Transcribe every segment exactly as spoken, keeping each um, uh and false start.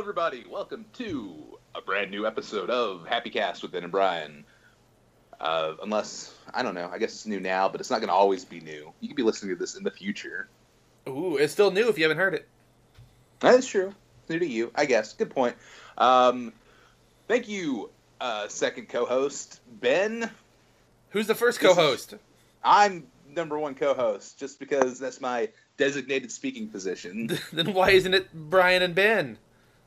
everybody. Welcome to a brand new episode of Happy Cast with Ben and Brian. Uh, unless, I don't know, I guess it's new now, but it's not going to always be new. You could be listening to this in the future. Ooh, it's still new if you haven't heard it. That's true. It's new to you, I guess. Good point. Um, thank you, uh, second co-host, Ben. Who's the first co-host? Is, I'm number one co-host, just because that's my designated speaking position. Then why isn't it Brian and Ben?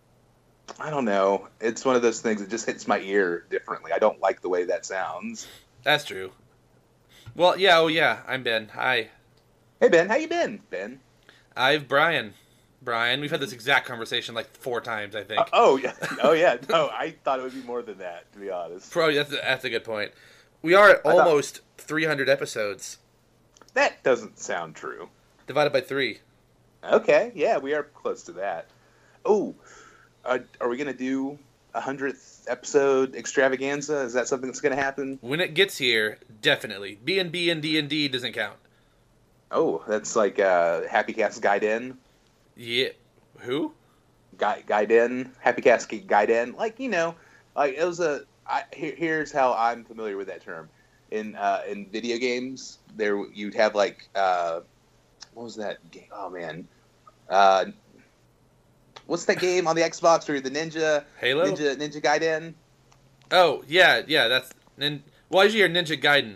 I don't know. It's one of those things that just hits my ear differently. I don't like the way that sounds. That's true. Well, yeah, oh yeah, I'm Ben. Hi. Hey, Ben. How you been, Ben? I'm Brian. Brian, we've had this exact conversation like four times, I think. Uh, oh, yeah. Oh, yeah. No, I thought it would be more than that, to be honest. Probably, that's a, that's a good point. We are at almost thought... three hundred episodes. That doesn't sound true. Divided by three. Okay, yeah, we are close to that. Oh, uh, are we going to do a hundredth episode extravaganza? Is that something that's going to happen? When it gets here, definitely. B and B and D and D doesn't count. Oh, that's like uh, Happy Cast Gaiden? Yeah. Who? Guy Gaiden. Happy Cast Gaiden. Like, you know, like it was a... I, here, here's how I'm familiar with that term. In uh, in video games, there you'd have like... Uh, what was that game? Oh, man. Uh... What's that game on the Xbox where you're the ninja? Halo? Ninja Ninja Gaiden? Oh, yeah, yeah, that's... Nin- Why did you hear Ninja Gaiden?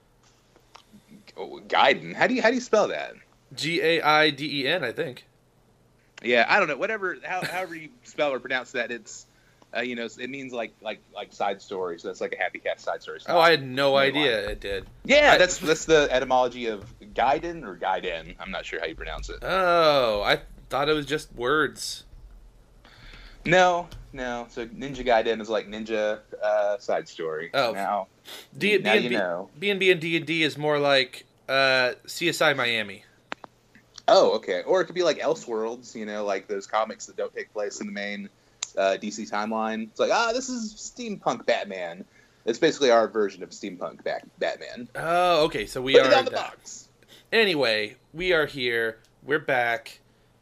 Oh, Gaiden? How do you how do you spell that? G A I D E N, I think. Yeah, I don't know. Whatever, how, however you spell or pronounce that, it's, uh, you know, it means like like like side story. So that's like a Happy Cast side story. Oh, I had no idea line. It did. Yeah, I, that's that's the etymology of Gaiden or Gaiden. I'm not sure how you pronounce it. Oh, I thought it was just words. No, no. So Ninja Gaiden is like ninja uh, side story. Oh, now, D- now B- you B- know. B and B and D and D is more like uh, C S I Miami. Oh, okay. Or it could be like Elseworlds, you know, like those comics that don't take place in the main uh, D C timeline. It's like, ah, this is steampunk Batman. It's basically our version of steampunk Bat- Batman. Oh, okay. So we Put are it on the that. box. Anyway, we are here. We're back.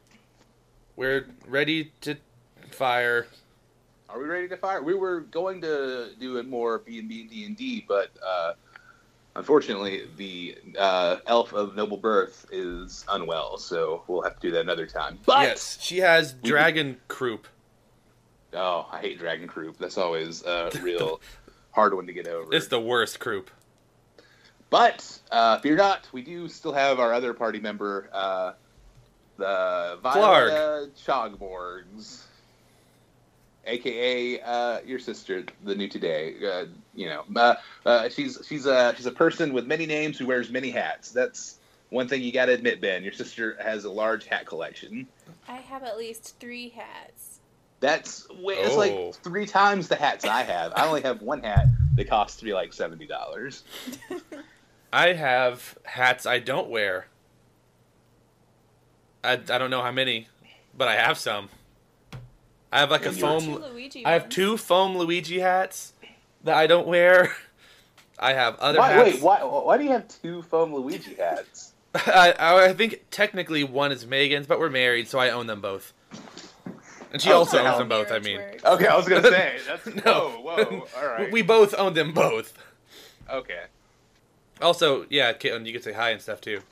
We're ready to fire. Are we ready to fire? We were going to do a more B and B and D and D, but uh, unfortunately, the uh, elf of noble birth is unwell, so we'll have to do that another time. But yes, she has dragon croup. Oh, I hate dragon croup. That's always a real hard one to get over. It's the worst croup. But uh, fear not, we do still have our other party member, uh, the Viola Chogborgs. A K A uh, your sister, the new today. Uh, you know, uh, uh, she's she's a she's a person with many names who wears many hats. That's one thing you got to admit, Ben. Your sister has a large hat collection. I have at least three hats. That's way, it's Oh. like three times the hats I have. I only have one hat that costs me like seventy dollars. I have hats I don't wear. I, I don't know how many, but I have some. I have like And a you're- foam. Two Luigi I have ones. two foam Luigi hats that I don't wear. I have other Why, hats. wait, why why do you have two foam Luigi hats? I, I I think technically one is Megan's, but we're married, so I own them both. And she Oh, also so owns how them both. I marriage mean, works. Okay, I was gonna say that's No. whoa whoa all right we both own them both. okay. Also, yeah, Caitlin, you can say hi and stuff too.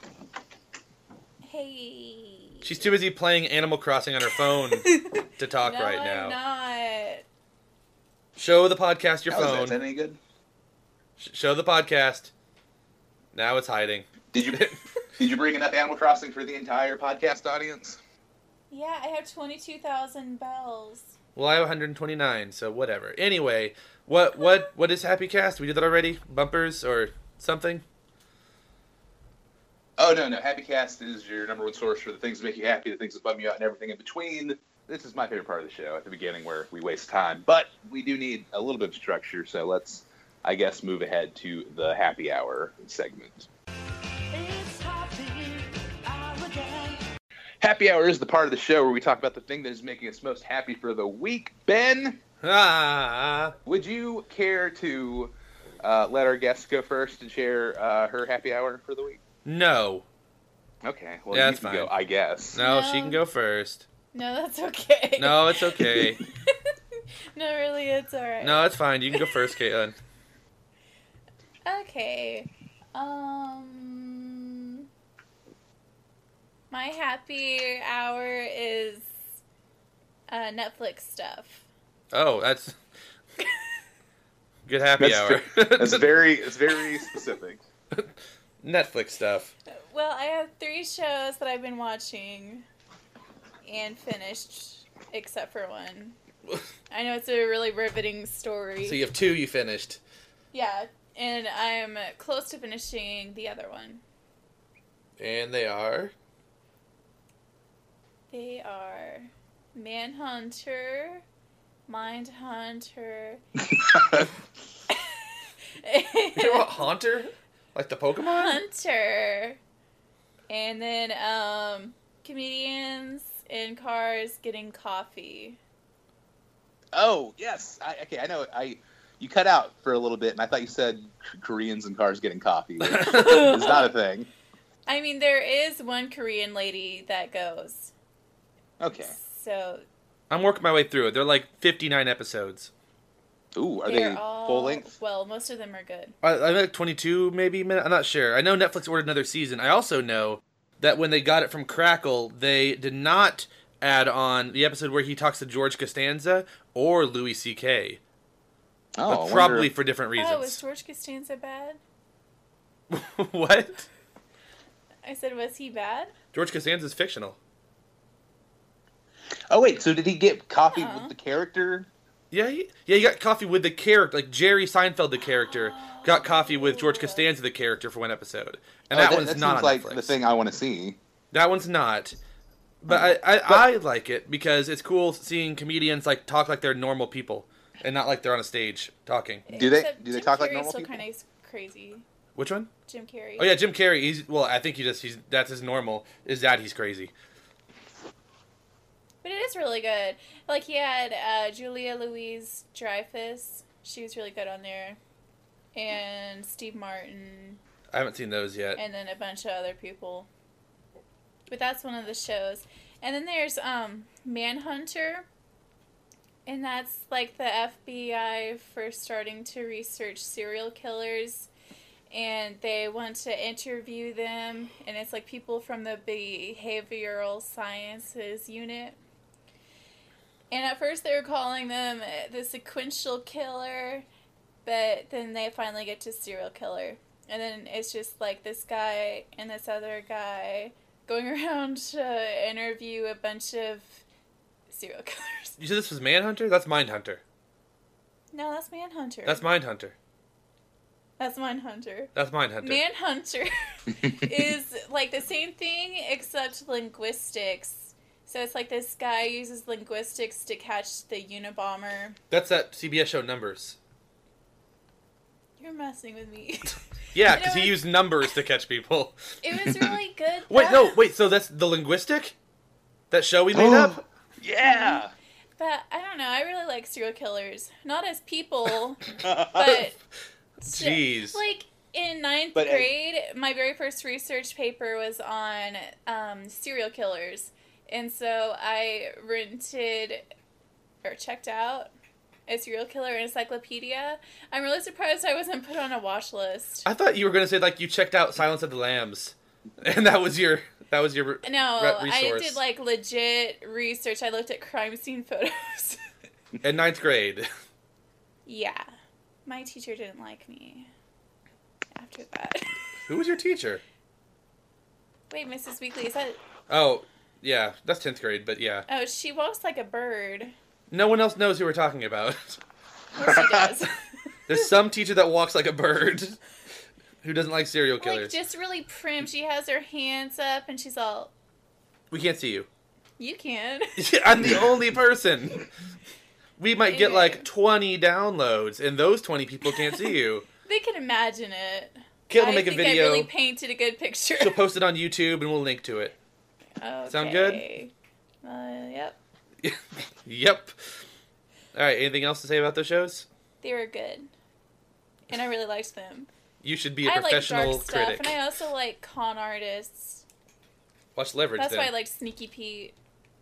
Hey. She's too busy playing Animal Crossing on her phone to talk no, right I'm now. not. Show the podcast your How is that? phone. Is that any good? Sh- Show the podcast. Now it's hiding. Did you did you bring enough Animal Crossing for the entire podcast audience? Yeah, I have twenty-two thousand bells. Well, I have one hundred twenty-nine, so whatever. Anyway, what what what is Happy Cast? We did that already? Bumpers or something? Oh no, no. Happy Cast is your number one source for the things that make you happy, the things that bum you out, and everything in between. This is my favorite part of the show at the beginning, where we waste time, but we do need a little bit of structure. So let's, I guess, move ahead to the happy hour segment. It's happy hour again. Happy hour is the part of the show where we talk about the thing that is making us most happy for the week. Ben, Ah, would you care to uh, let our guest go first and share uh, her happy hour for the week? no. Okay, well, Yeah, you that's can fine. go, I guess. No, No. she can go first. No, that's okay. No, it's okay. No, really, it's alright. No, it's fine. You can go first, Caitlin. Okay. Um. My happy hour is uh, Netflix stuff. Oh, that's good happy That's hour. ve- That's very, it's very specific. Netflix stuff. Well, I have three shows that I've been watching and finished, except for one. I know it's a really riveting story. So you have two you finished. Yeah, and I'm close to finishing the other one. And they are? They are Manhunter, Mindhunter. You know what, Haunter? Like the Pokemon? Hunter. And then um comedians in cars getting coffee. Oh yes, I, okay. I know. I you cut out for a little bit, and I thought you said Koreans in cars getting coffee. Which is not a thing. I mean, there is one Korean lady that goes. Okay. So I'm working my way through it. They're like fifty-nine episodes. Ooh, are they're they all, full length? Well, most of them are good. I, I think twenty-two maybe minutes. I'm not sure. I know Netflix ordered another season. I also know that when they got it from Crackle, they did not add on the episode where he talks to George Costanza or Louis C K. Oh, But I wonder probably if- for different Oh, was reasons. George Costanza bad? What? I said, was he bad? George Costanza's fictional. Oh wait, so did he get coffee Uh-huh. with the character? Yeah, he, yeah, he got coffee with the character, like Jerry Seinfeld, the character, got coffee with George Costanza, the character, for one episode, and Oh, that, one's that not seems on like Netflix. the thing I want to see. That one's not, but I, I, I like it because it's cool seeing comedians like talk like they're normal people and not like they're on a stage talking. Do they- Except do they Jim talk like Carrey's normal still people? kind of crazy. Which one? Jim Carrey. Oh yeah, Jim Carrey. He's well, I think he just he's that's his normal. Is that he's crazy? But it is really good. Like, he had uh, Julia Louise-Dreyfus. She was really good on there. And Steve Martin. I haven't seen those yet. And then a bunch of other people. But that's one of the shows. And then there's um, Manhunter. And that's like the F B I first starting to research serial killers. And they want to interview them. And it's like people from the behavioral sciences unit. And at first they were calling them the sequential killer, but then they finally get to serial killer. And then it's just like this guy and this other guy going around to interview a bunch of serial killers. You said this was Manhunter? That's Mindhunter. No, that's Manhunter. That's Mindhunter. That's Mindhunter. That's Mindhunter. Manhunter is like the same thing except linguistics. So it's like this guy uses linguistics to catch the Unabomber. That's that C B S show Numbers. You're messing with me. Yeah, You know because he what? used numbers to catch people. It was really good. Wait, though. no, wait. So that's the linguistic? That show we made up? Yeah. But I don't know. I really like serial killers. Not as people, but Jeez. like in ninth But, uh, grade, my very first research paper was on um, serial killers, and so I rented or checked out a serial killer encyclopedia. I'm really surprised I wasn't put on a watch list. I thought you were gonna say like you checked out Silence of the Lambs, and that was your that was your No, re- I resource. did like legit research. I looked at crime scene photos. in ninth grade. Yeah. My teacher didn't like me after that. Who was your teacher? Wait, Missus Weekly, is that... Oh, yeah, that's tenth grade, but yeah, Oh, she walks like a bird. no one else knows who we're talking about. Well, she does. There's some teacher that walks like a bird, who doesn't like serial Like, killers. just really prim. She has her hands up, and she's all, We can't see you. you can. I'm the only person. We might get like Anyway. twenty downloads, and those twenty people can't see you. They can imagine it. Kit will I make a think video. I really painted a good picture. She'll post it on YouTube, and we'll link to it. Okay. Sound good? Uh, yep. Yep. All right. Anything else to say about those shows? They were good. And I really liked them. You should be a I like professional dark stuff, critic. and I also like con artists. Watch Leverage. That's then. why I liked Sneaky Pete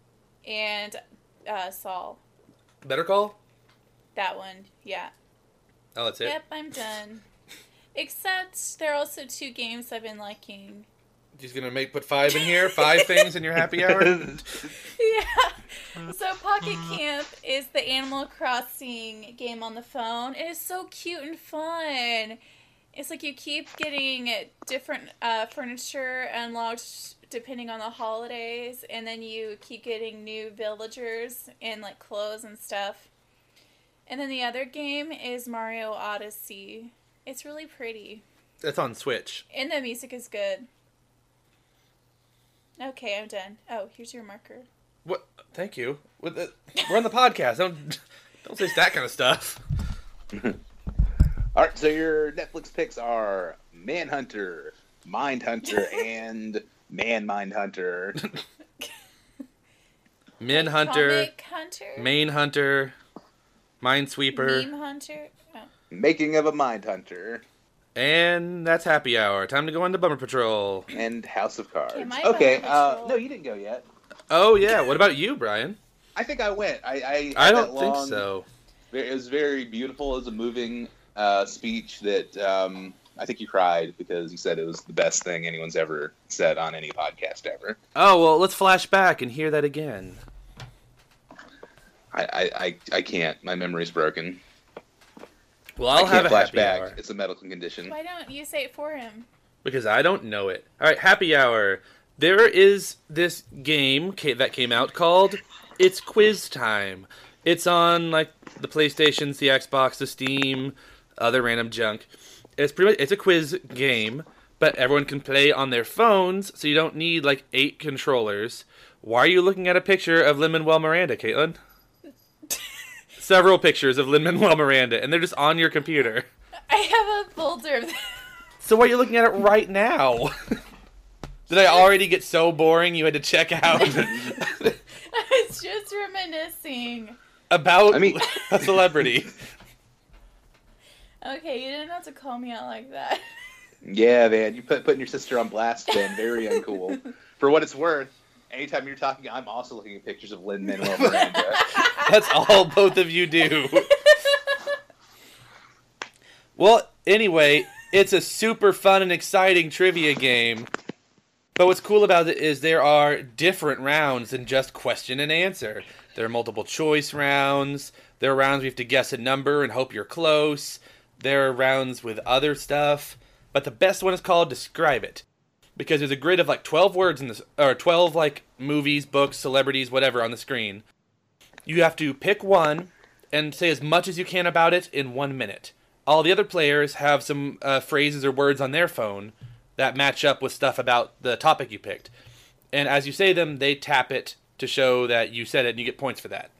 and uh, Saul. Better Call? That one, yeah. Oh, that's it? Yep, I'm done. Except there are also two games I've been liking. She's gonna make put five in here? Five things in your happy hour? Yeah. So Pocket Camp is the Animal Crossing game on the phone. It is so cute and fun. It's like you keep getting different uh, furniture unlocked depending on the holidays, and then you keep getting new villagers and like clothes and stuff. And then the other game is Mario Odyssey. It's really pretty. That's on Switch. And the music is good. Okay, I'm done. Oh, here's your marker. What? Thank you. What the, we're on the podcast. Don't don't say that kind of stuff. All right, so your Netflix picks are Manhunter, Mindhunter, and Man Mindhunter. Manhunter, Comic Hunter? Main Hunter, Minesweeper, Meme Hunter? Oh. Making of a Mindhunter, and that's happy hour. Time to go on to Bummer Patrol. and House of Cards. Okay, my Okay, Bummer uh, Patrol. no, you didn't go yet. Oh yeah. What about you, Brian? I think I went. I I, I had don't that think long- so. It was very beautiful. It was a moving uh, speech that um, I think you cried because you said it was the best thing anyone's ever said on any podcast ever. Oh well, let's flash back and hear that again. I I, I, I can't. My memory's broken. Well, I'll I have can't a flash happy back. hour It's a medical condition. Why don't you say it for him? because I don't know it. All right, happy hour. There is this game ca- that came out called It's Quiz Time. It's on like the PlayStations, the Xbox, the Steam, other random junk. It's pretty much it's a quiz game, but everyone can play on their phones, so you don't need like eight controllers. Why are you looking at a picture of Lin-Manuel Miranda, Caitlin? Several pictures of Lin-Manuel Miranda, and they're just on your computer. I have a folder of them. So why are you looking at it right now? Did I already get so boring you had to check out I was just reminiscing. about I mean- a celebrity? Okay, you didn't have to call me out like that. Yeah, man, you put putting your sister on blast, Ben. Very uncool. For what it's worth, anytime you're talking, I'm also looking at pictures of Lin-Manuel Miranda. That's all both of you do. Well, anyway, it's a super fun and exciting trivia game. But what's cool about it is there are different rounds than just question and answer. There are multiple choice rounds. There are rounds where you have to guess a number and hope you're close. There are rounds with other stuff. But the best one is called Describe It. Because there's a grid of like twelve words in this, or twelve like movies, books, celebrities, whatever on the screen. You have to pick one and say as much as you can about it in one minute. All the other players have some uh, phrases or words on their phone that match up with stuff about the topic you picked. And as you say them, they tap it to show that you said it, and you get points for that.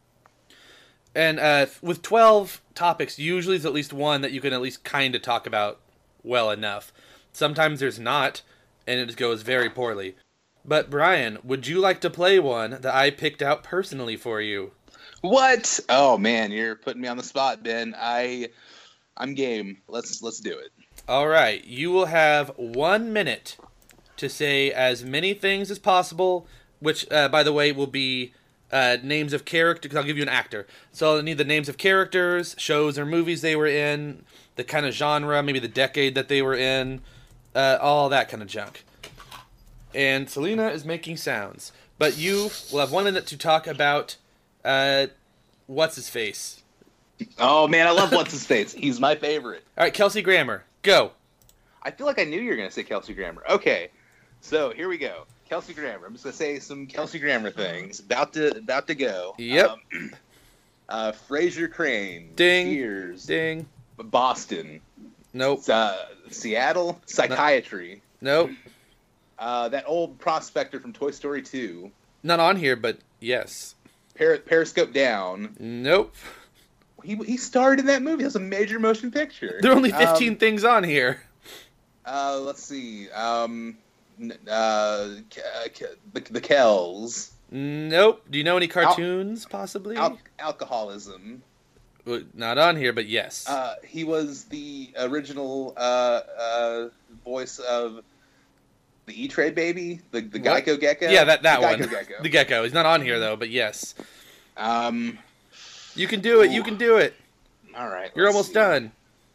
And uh, with twelve topics, usually there's at least one that you can at least kind of talk about well enough. Sometimes there's not, and it goes very poorly. But Brian, would you like to play one that I picked out personally for you? What? Oh man, you're putting me on the spot, Ben. I, I'm game. Let's let's do it. All right, you will have one minute to say as many things as possible, which, uh, by the way, will be uh, names of characters, because I'll give you an actor. So I'll need the names of characters, shows or movies they were in, the kind of genre, maybe the decade that they were in, uh, all that kind of junk. And Selena is making sounds. But you will have one minute to talk about, uh, what's-his-face. Oh man, I love what's his face. He's my favorite. All right, Kelsey Grammer, go. I feel like I knew you were gonna say Kelsey Grammer. Okay, so here we go. Kelsey Grammer. I'm just gonna say some Kelsey Grammer things. About to about to go. Yep. Um, uh, Fraser Crane. Ding. Cheers. Ding. Boston. Nope. Uh, Seattle. Psychiatry. Nope. Uh, that old prospector from Toy Story two. Not on here, but yes. Per- Periscope Down. Nope. He he starred in that movie. That's a major motion picture. There are only fifteen Um, things on here. uh, let's see. Um, n- uh, K- uh, K- the, the Kells. Nope. Do you know any cartoons, possibly? Al- alcoholism. Well, not on here, but yes. Uh, he was the original uh, uh, voice of the E-Trade baby, the the What? Geico Gecko. Yeah, that that the one. Geico Gecko. The gecko. He's not on here though, but yes, Um. you can do it. You can do it. All right. You're let's almost see. done.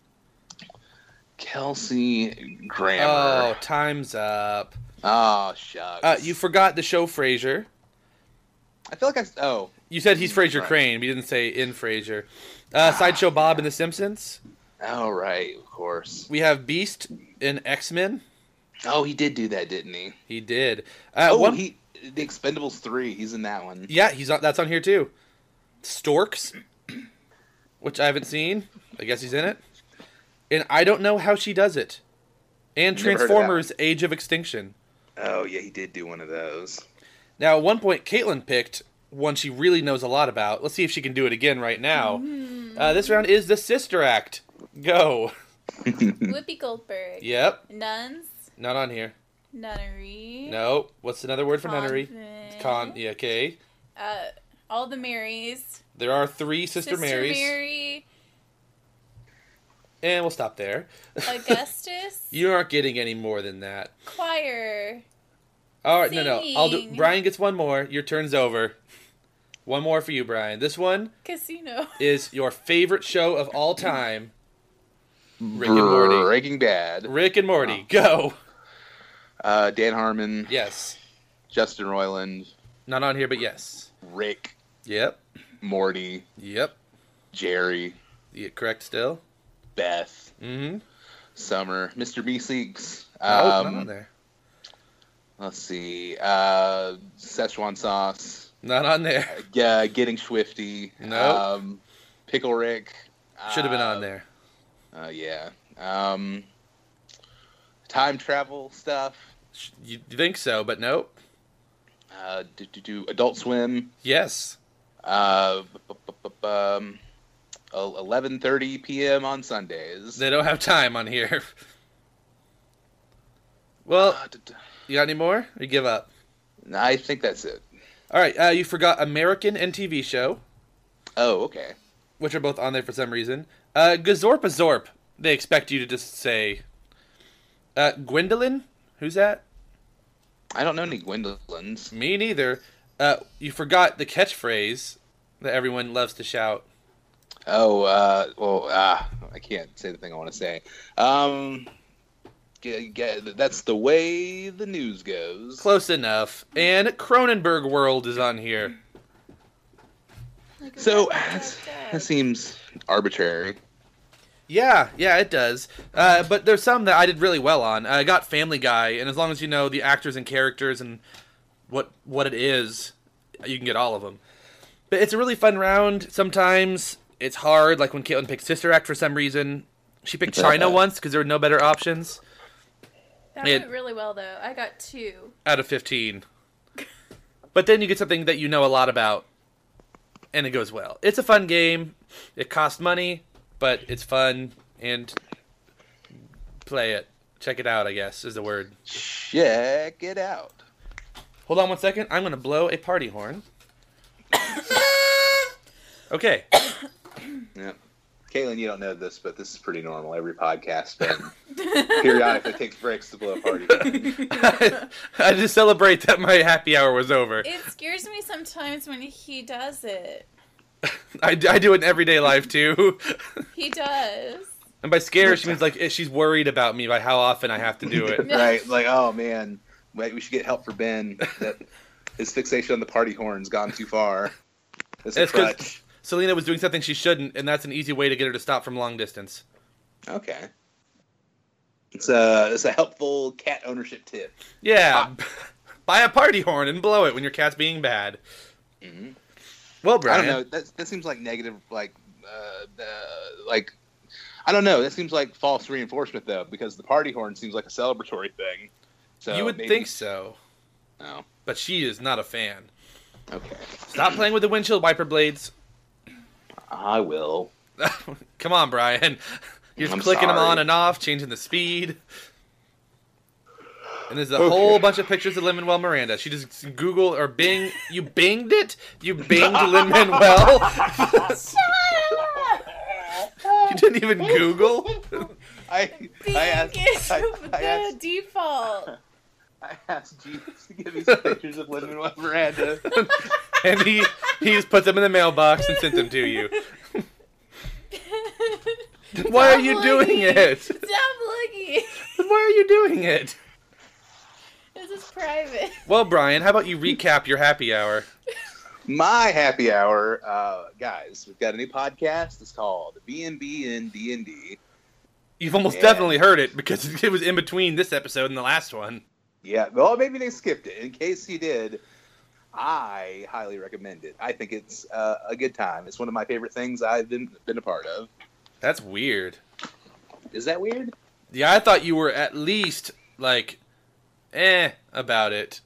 Kelsey Grammer. Oh, time's up. Oh, shucks. Uh, you forgot the show Frasier. I feel like I. s- Oh. You said he's Frasier Right. Crane, but you didn't say in Frasier. Uh, Sideshow Bob and The Simpsons. Oh, right. Of course. We have Beast in X-Men. Oh, he did do that, didn't he? He did. Uh, oh, one, he. The Expendables three. He's in that one. Yeah, he's on, that's on here too. Storks, which I haven't seen. I guess he's in it. And I don't know how she does it. And Never heard of that Transformers: Age of Extinction. Oh, yeah, he did do one of those. Now, at one point, Caitlin picked one she really knows a lot about. Let's see if she can do it again right now. Uh, this round is the Sister Act. Go. Whoopi Goldberg. Yep. Nuns. Not on here. Nunnery. No. What's another word for nunnery? Convent. Con. Yeah. Okay. Uh, all the Marys. There are three Sister, Sister Marys, Mary. and we'll stop there. Augustus. You aren't getting any more than that. Choir. All right, no, no. I'll do. Sing. Brian gets one more. Your turn's over. One more for you, Brian. This one Casino. is your favorite show of all time. Rick and Morty. Breaking Bad. Rick and Morty. Go. Uh, Dan Harmon. Yes. Justin Roiland. Not on here, but yes. Rick. Yep. Morty. Yep. Jerry. You correct still? Beth. Mm-hmm. Summer. Mister Meeseeks. Oh, not Um, on there. let's see. Uh, Szechuan sauce. Not on there. Yeah, Getting Swifty. Nope. Um, Pickle Rick. Should have been on Uh, there. Uh, yeah. Um, time travel stuff. Sh- You think so, but nope. Uh, do, do, do Adult Swim. Yes. Uh, b- b- b- b- um, eleven thirty p.m. on Sundays. They don't have time on here. Well, Uh, d- d- you got any more? Or you give up? I think that's it. All right, uh, you forgot American and T V show, Oh, okay. which are both on there for some reason. Uh, Gazorpa Zorp. They expect you to just say. Uh, Gwendolyn? Who's that? I don't know any Gwendolyn's. Me neither. Uh, you forgot the catchphrase that everyone loves to shout. Oh, uh, well, uh, I can't say the thing I want to say. Um, g- g- that's the way the news goes. Close enough. And Cronenberg World is on here. Like, So, da, da, that's, da. that seems arbitrary. Yeah, yeah, it does. Uh, but there's some that I did really well on. I got Family Guy, and as long as you know the actors and characters and what what it is, you can get all of them. But it's a really fun round. Sometimes it's hard, like when Caitlin picked Sister Act for some reason. She picked China once because there were no better options That it- went really well, though. I got two. out of fifteen. But then you get something that you know a lot about, and it goes well. It's a fun game. It costs money, but it's fun, and play it. Check it out, I guess, is the word. Check it out. Hold on one second. I'm going to blow a party horn. Okay. Yeah. Caitlin, you don't know this, but this is pretty normal. Every podcast Ben periodically takes breaks to blow a party. I just celebrate that my happy hour was over. It scares me sometimes when he does it. I, I do it in everyday life, too. He does. And by scare, she means like she's worried about me by how often I have to do it. Right? Like, oh man, wait, we should get help for Ben. That his fixation on the party horn's gone too far. It's a It's 'cause- crutch. Selena was doing something she shouldn't, and that's an easy way to get her to stop from long distance. Okay. It's a it's a helpful cat ownership tip. Yeah. Buy a party horn and blow it when your cat's being bad. hmm Well, I Brian. don't know. That that seems like negative. Like, uh, uh, like I don't know. That seems like false reinforcement though, because the party horn seems like a celebratory thing. So you would maybe, think so, No. but she is not a fan. Okay. Stop playing with the windshield wiper blades. I will. Come on, Brian. You're just I'm clicking them sorry. on and off, changing the speed. And there's a Okay. whole bunch of pictures of Lin-Manuel Miranda. She just Google or Bing. You binged it? You binged Lin-Manuel? You didn't even Google? I Bing I asked, is I, the I asked, default. I asked Jeeves to give me some pictures of Lin-Manuel Miranda. And he he just put them in the mailbox and sent them to you. Why are you doing it? Stop looking. Why are you doing it? This is private. Well, Brian, how about you recap your happy hour? My happy hour, uh, guys, we've got a new podcast. It's called B and B and D and D. You've almost Yeah. definitely heard it because it was in between this episode and the last one. Yeah, well, maybe they skipped it. In case you did, I highly recommend it. I think it's uh, a good time. It's one of my favorite things I've been been a part of. That's weird. Is that weird? Yeah, I thought you were at least, like, eh, about it.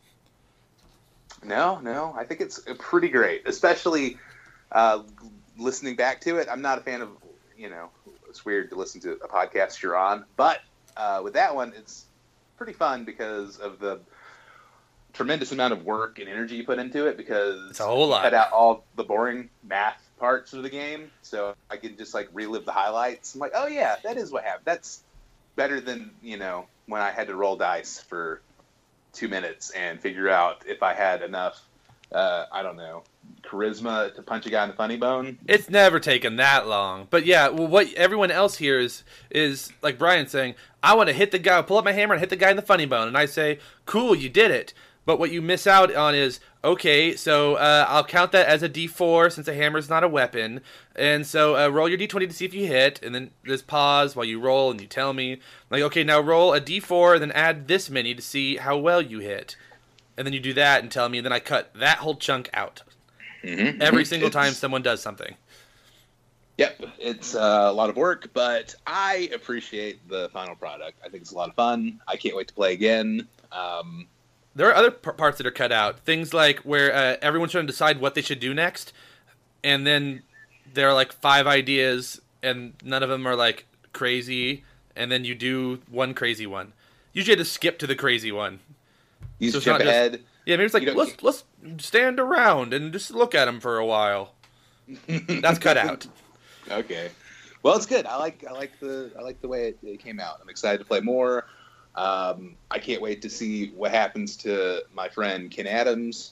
No, no. I think it's pretty great, especially uh, listening back to it. I'm not a fan of, you know, it's weird to listen to a podcast you're on, but uh, with that one, it's pretty fun because of the tremendous amount of work and energy you put into it, because It's a whole you lot. cut out all the boring math parts of the game, so I can just like relive the highlights. I'm like, oh yeah, that is what happened. That's better than, you know, when I had to roll dice for two minutes and figure out if I had enough, uh, I don't know, charisma to punch a guy in the funny bone. It's never taken that long. But yeah, well, what everyone else here is, is like Brian saying, I want to hit the guy, pull up my hammer and hit the guy in the funny bone. And I say, cool, you did it. But what you miss out on is, okay, so uh, I'll count that as a D four since a hammer's not a weapon. And so uh, roll your D twenty to see if you hit, and then just pause while you roll and you tell me. Like, okay, now roll a D four, and then add this many to see how well you hit. And then you do that and tell me, and then I cut that whole chunk out. Mm-hmm. Every single It's- time someone does something. Yep, it's uh, a lot of work, but I appreciate the final product. I think it's a lot of fun. I can't wait to play again. Um, There are other p- parts that are cut out. Things like where uh, everyone's trying to decide what they should do next, and then there are like five ideas, and none of them are like crazy, and then you do one crazy one. Usually, you have to skip to the crazy one. you So just it's not jump just- ahead. Yeah, maybe it's like You don't let's get- let's stand around and just look at them for a while. That's cut out. Okay. Well, it's good. I like I like the I like the way it, it came out. I'm excited to play more. Um, I can't wait to see what happens to my friend Ken Adams,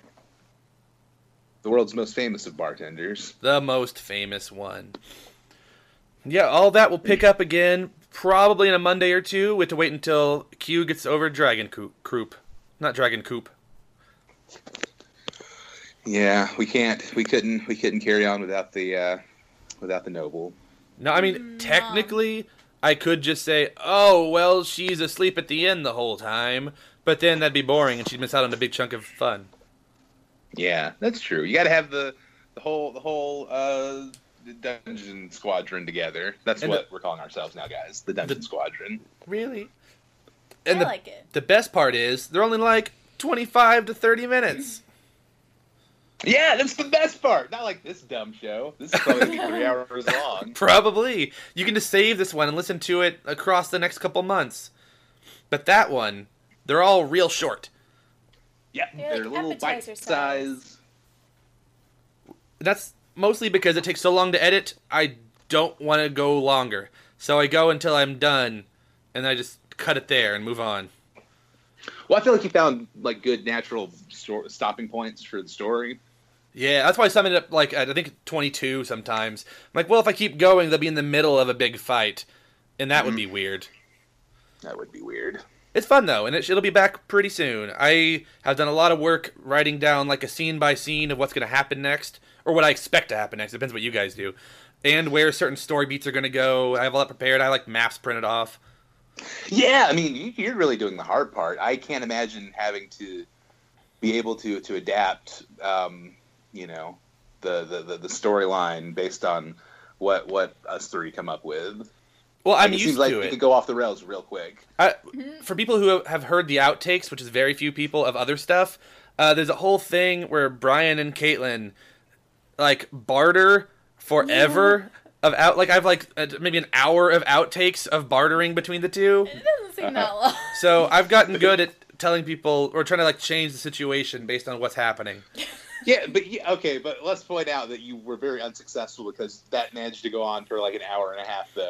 the world's most famous of bartenders. The most famous one. Yeah, all that will pick up again probably in a Monday or two. We have to wait until Q gets over Dragon Coop. Coop. Not Dragon Coop. Yeah, we can't. We couldn't. We couldn't carry on without the uh, without the noble. No, I mean, Mm, technically, I could just say, oh, well, she's asleep at the end the whole time. But then that'd be boring and she'd miss out on a big chunk of fun. Yeah, that's true. You got to have the the whole the whole uh, dungeon squadron together. That's And what the- we're calling ourselves now, guys. The dungeon The- squadron. Really? I And the, like it. the best part is, they're only like twenty-five to thirty minutes. Yeah, that's the best part. Not like this dumb show. This is probably gonna be three hours long. Probably. You can just save this one and listen to it across the next couple months. But that one, they're all real short. Yeah, They're they're like little appetizer bite size. size. That's mostly because it takes so long to edit, I don't want to go longer. So I go until I'm done, and I just cut it there and move on. Well, I feel like you found like good natural sto- stopping points for the story. Yeah, that's why some ended up like at, I think twenty-two sometimes. I'm like, well, if I keep going, they'll be in the middle of a big fight, and that would be weird. That would be weird. It's fun though, and it, it'll be back pretty soon. I have done a lot of work writing down like a scene by scene of what's going to happen next, or what I expect to happen next. Depends what you guys do, and where certain story beats are going to go. I have all that prepared. I like maps printed off. Yeah, I mean, you- you're really doing the hard part. I can't imagine having to be able to to adapt, um, you know, the the, the, the storyline based on what what us three come up with. Well, I'm Like, it used seems like to you it. could go off the rails real quick. I, for people who have heard the outtakes, which is very few people of other stuff, uh, there's a whole thing where Brian and Caitlin like barter forever of out. Like I've like uh, maybe an hour of outtakes of bartering between the two. It doesn't seem that long. So I've gotten good at telling people or trying to like change the situation based on what's happening. Yeah, but yeah, okay, but let's point out that you were very unsuccessful because that managed to go on for like an hour and a half, though.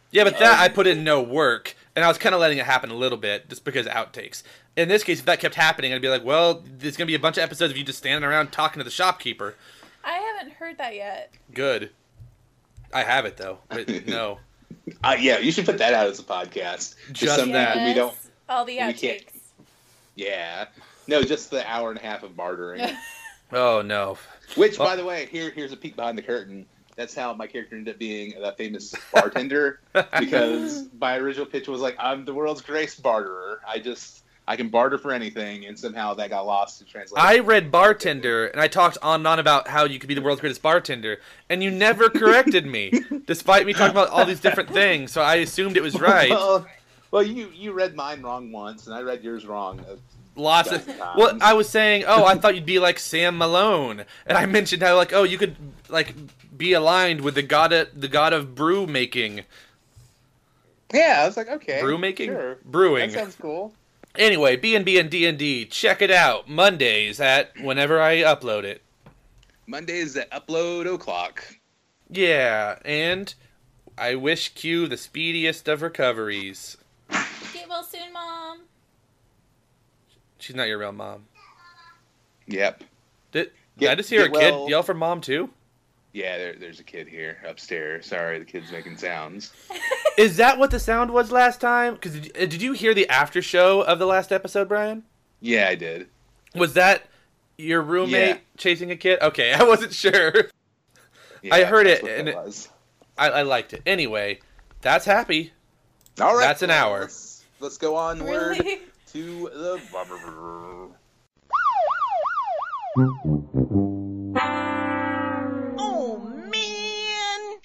Yeah, but that I put in no work, and I was kind of letting it happen a little bit just because of outtakes. In this case, if that kept happening, I'd be like, well, there's going to be a bunch of episodes of you just standing around talking to the shopkeeper. I haven't heard that yet. Good. I have it, though. But no. Uh, yeah, you should put that out as a podcast. Just something that. we don't. All the we can't- outtakes. Yeah. No, just the hour and a half of bartering. Oh, no. Which, Well- by the way, here here's a peek behind the curtain. That's how my character ended up being a famous bartender, because my original pitch was like, I'm the world's greatest barterer. I just, I can barter for anything, and somehow that got lost in translation. I read bartender, and I talked on and on about how you could be the world's greatest bartender, and you never corrected me, despite me talking about all these different things, so I assumed it was right. Well, well you, you read mine wrong once, and I read yours wrong. Lots of... Well, I was saying, oh, I thought you'd be like Sam Malone, and I mentioned how, like, oh, you could, like... be aligned with the god of the god of brew making. Yeah, I was like, okay, brew making, sure. brewing. That sounds cool. Anyway, B and B and D and D, check it out Mondays at whenever I upload it. Mondays at upload o'clock. Yeah, and I wish Q the speediest of recoveries. Get well soon, Mom. She's not your real mom. Yep. Did, Get, did I just hear a get kid well. yell for mom too? Yeah, there, there's a kid here upstairs. Sorry, the kid's making sounds. Is that what the sound was last time? Because did, uh, did you hear the after show of the last episode, Brian? Yeah, I did. Was that your roommate Yeah. chasing a kid? Okay, I wasn't sure. Yeah, I heard that's it, what and that it- was. I, I liked it. Anyway, that's happy. All right, that's an well, hour. Let's, let's go onward Really? to the bummer. Oh man!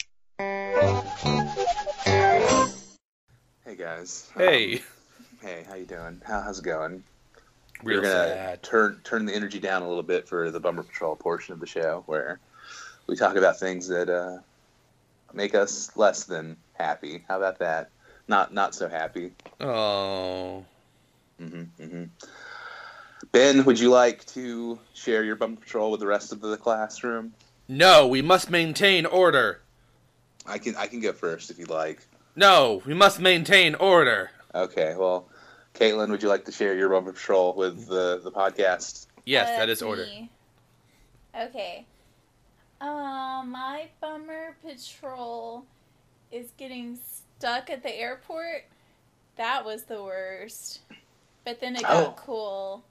Hey guys. Hey, Um, hey, how you doing? How, how's it going? real We're gonna sad. turn turn the energy down a little bit for the Bummer Patrol portion of the show, where we talk about things that uh, make us less than happy. How about that? Not not so happy. Oh, hmm hmm Ben, would you like to share your Bumper Patrol with the rest of the classroom? no, we must maintain order. I can I can go first if you'd like. No, we must maintain order. Okay, well, Caitlin, would you like to share your Bumper Patrol with the, the podcast? Yes, Uh, that is that's order. me. Okay. Um, my bummer patrol is getting stuck at the airport. That was the worst. But then it got Oh. cool.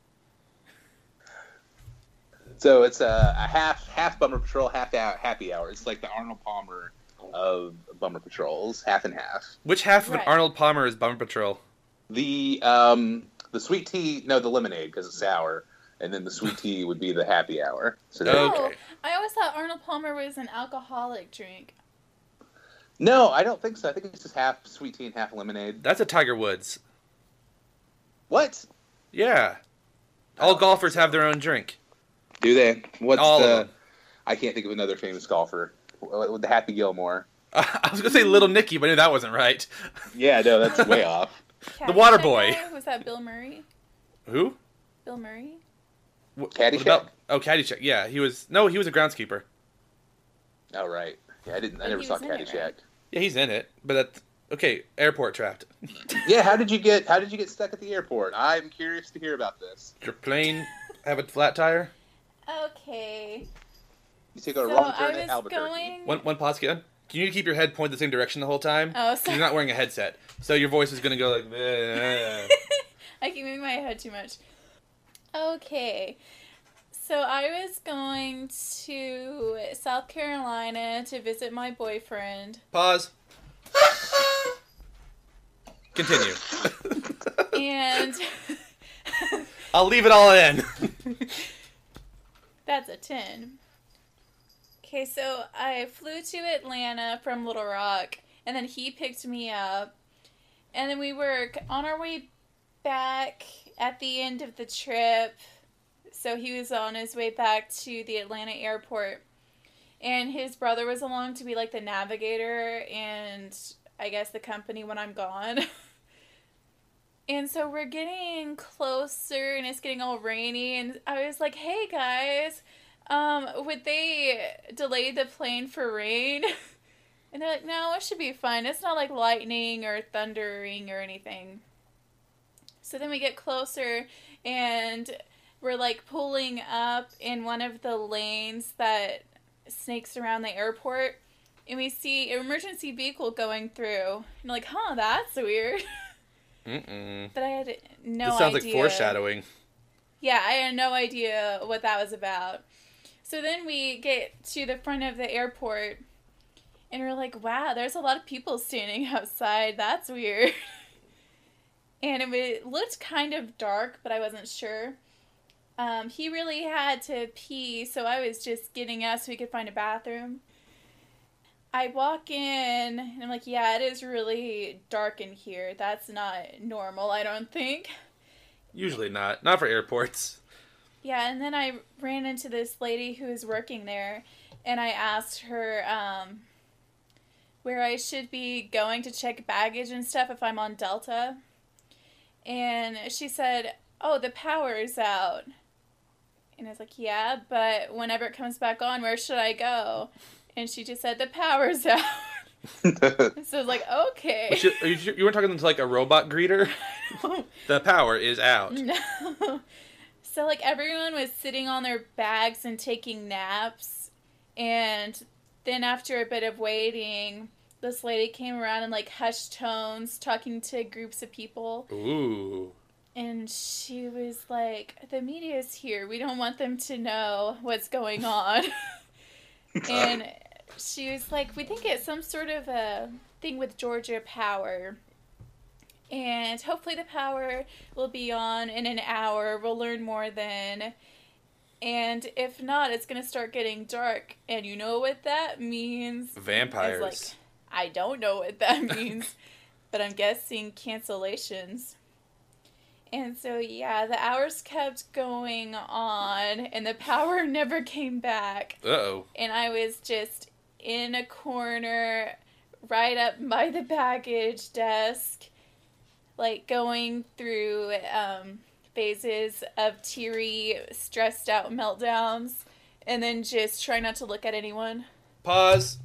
So it's a, a half half Bummer Patrol, half hour, happy hour. It's like the Arnold Palmer of Bummer Patrols, half and half. Which half of an Right. Arnold Palmer is Bummer Patrol? The um the sweet tea, no, the lemonade because it's sour, and then the sweet tea would be the happy hour. So there- Okay. Oh, I always thought Arnold Palmer was an alcoholic drink. no, I don't think so. I think it's just half sweet tea and half lemonade. That's a Tiger Woods. What? Yeah. All golfers have their own drink. Do they? What's All the? of them. I can't think of another famous golfer. With the Happy Gilmore. I was gonna say Little Nicky, but I knew that wasn't right. Yeah, no, that's way off. The water Caddyshack boy. guy? Was that Bill Murray? Who? Bill Murray? Wh- what Caddyshack? about- Oh, Caddyshack. Yeah, he was. No, he was a groundskeeper. Oh right. Yeah, I didn't. I But never he saw was in it, Caddyshack. right? Yeah, he's in it, but that's okay. Airport trapped. Yeah, how did you get? How did you get stuck at the airport? I'm curious to hear about this. Your plane have a flat tire. Okay. You took a So wrong I turn at was Albuquerque. going. One one pause again. Can you keep your head pointed the same direction the whole time? Oh, 'Cause sorry. You're not wearing a headset, so your voice is gonna go like. "Eh." I keep moving my head too much. Okay. So I was going to South Carolina to visit my boyfriend. Pause. Continue. And I'll leave it all in. that's a ten. Okay, so I flew to Atlanta from Little Rock, and then he picked me up. And then we were on our way back at the end of the trip. So he was on his way back to the Atlanta airport. And his brother was along to be like the navigator and I guess the company when I'm gone. And so we're getting closer and it's getting all rainy. And I was like, hey guys, um, would they delay the plane for rain? And they're like, no, it should be fine. It's not like lightning or thundering or anything. So then we get closer, and we're like pulling up in one of the lanes that snakes around the airport, and we see an emergency vehicle going through. And like, huh, that's weird. Mm-mm. But I had no idea. This sounds like foreshadowing. Yeah, I had no idea what that was about. So then we get to the front of the airport, and we're like, wow, there's a lot of people standing outside. That's weird. And it looked kind of dark, but I wasn't sure. Um, he really had to pee, so I was just getting out so we could find a bathroom. I walk in, and I'm like, yeah, it is really dark in here. That's not normal, I don't think. Usually not. Not for airports. Yeah, and then I ran into this lady who was working there, and I asked her um, where I should be going to check baggage and stuff if I'm on Delta. And she said, oh, the power is out. And I was like, yeah, but whenever it comes back on, where should I go? And she just said, the power's out. So I was like, okay. Which, are you, you weren't talking to like a robot greeter? The power is out. No. So like everyone was sitting on their bags and taking naps. And then after a bit of waiting, this lady came around in like hushed tones talking to groups of people. Ooh. And she was like, the media's here. We don't want them to know what's going on. And she was like, we think it's some sort of a thing with Georgia Power. And hopefully the power will be on in an hour. We'll learn more then. And if not, it's going to start getting dark. And you know what that means? Vampires. I was like, I don't know what that means. But I'm guessing cancellations. And so, yeah, the hours kept going on, and the power never came back. Uh-oh. And I was just in a corner, right up by the baggage desk, like going through um, phases of teary, stressed out meltdowns, and then just try not to look at anyone. Pause.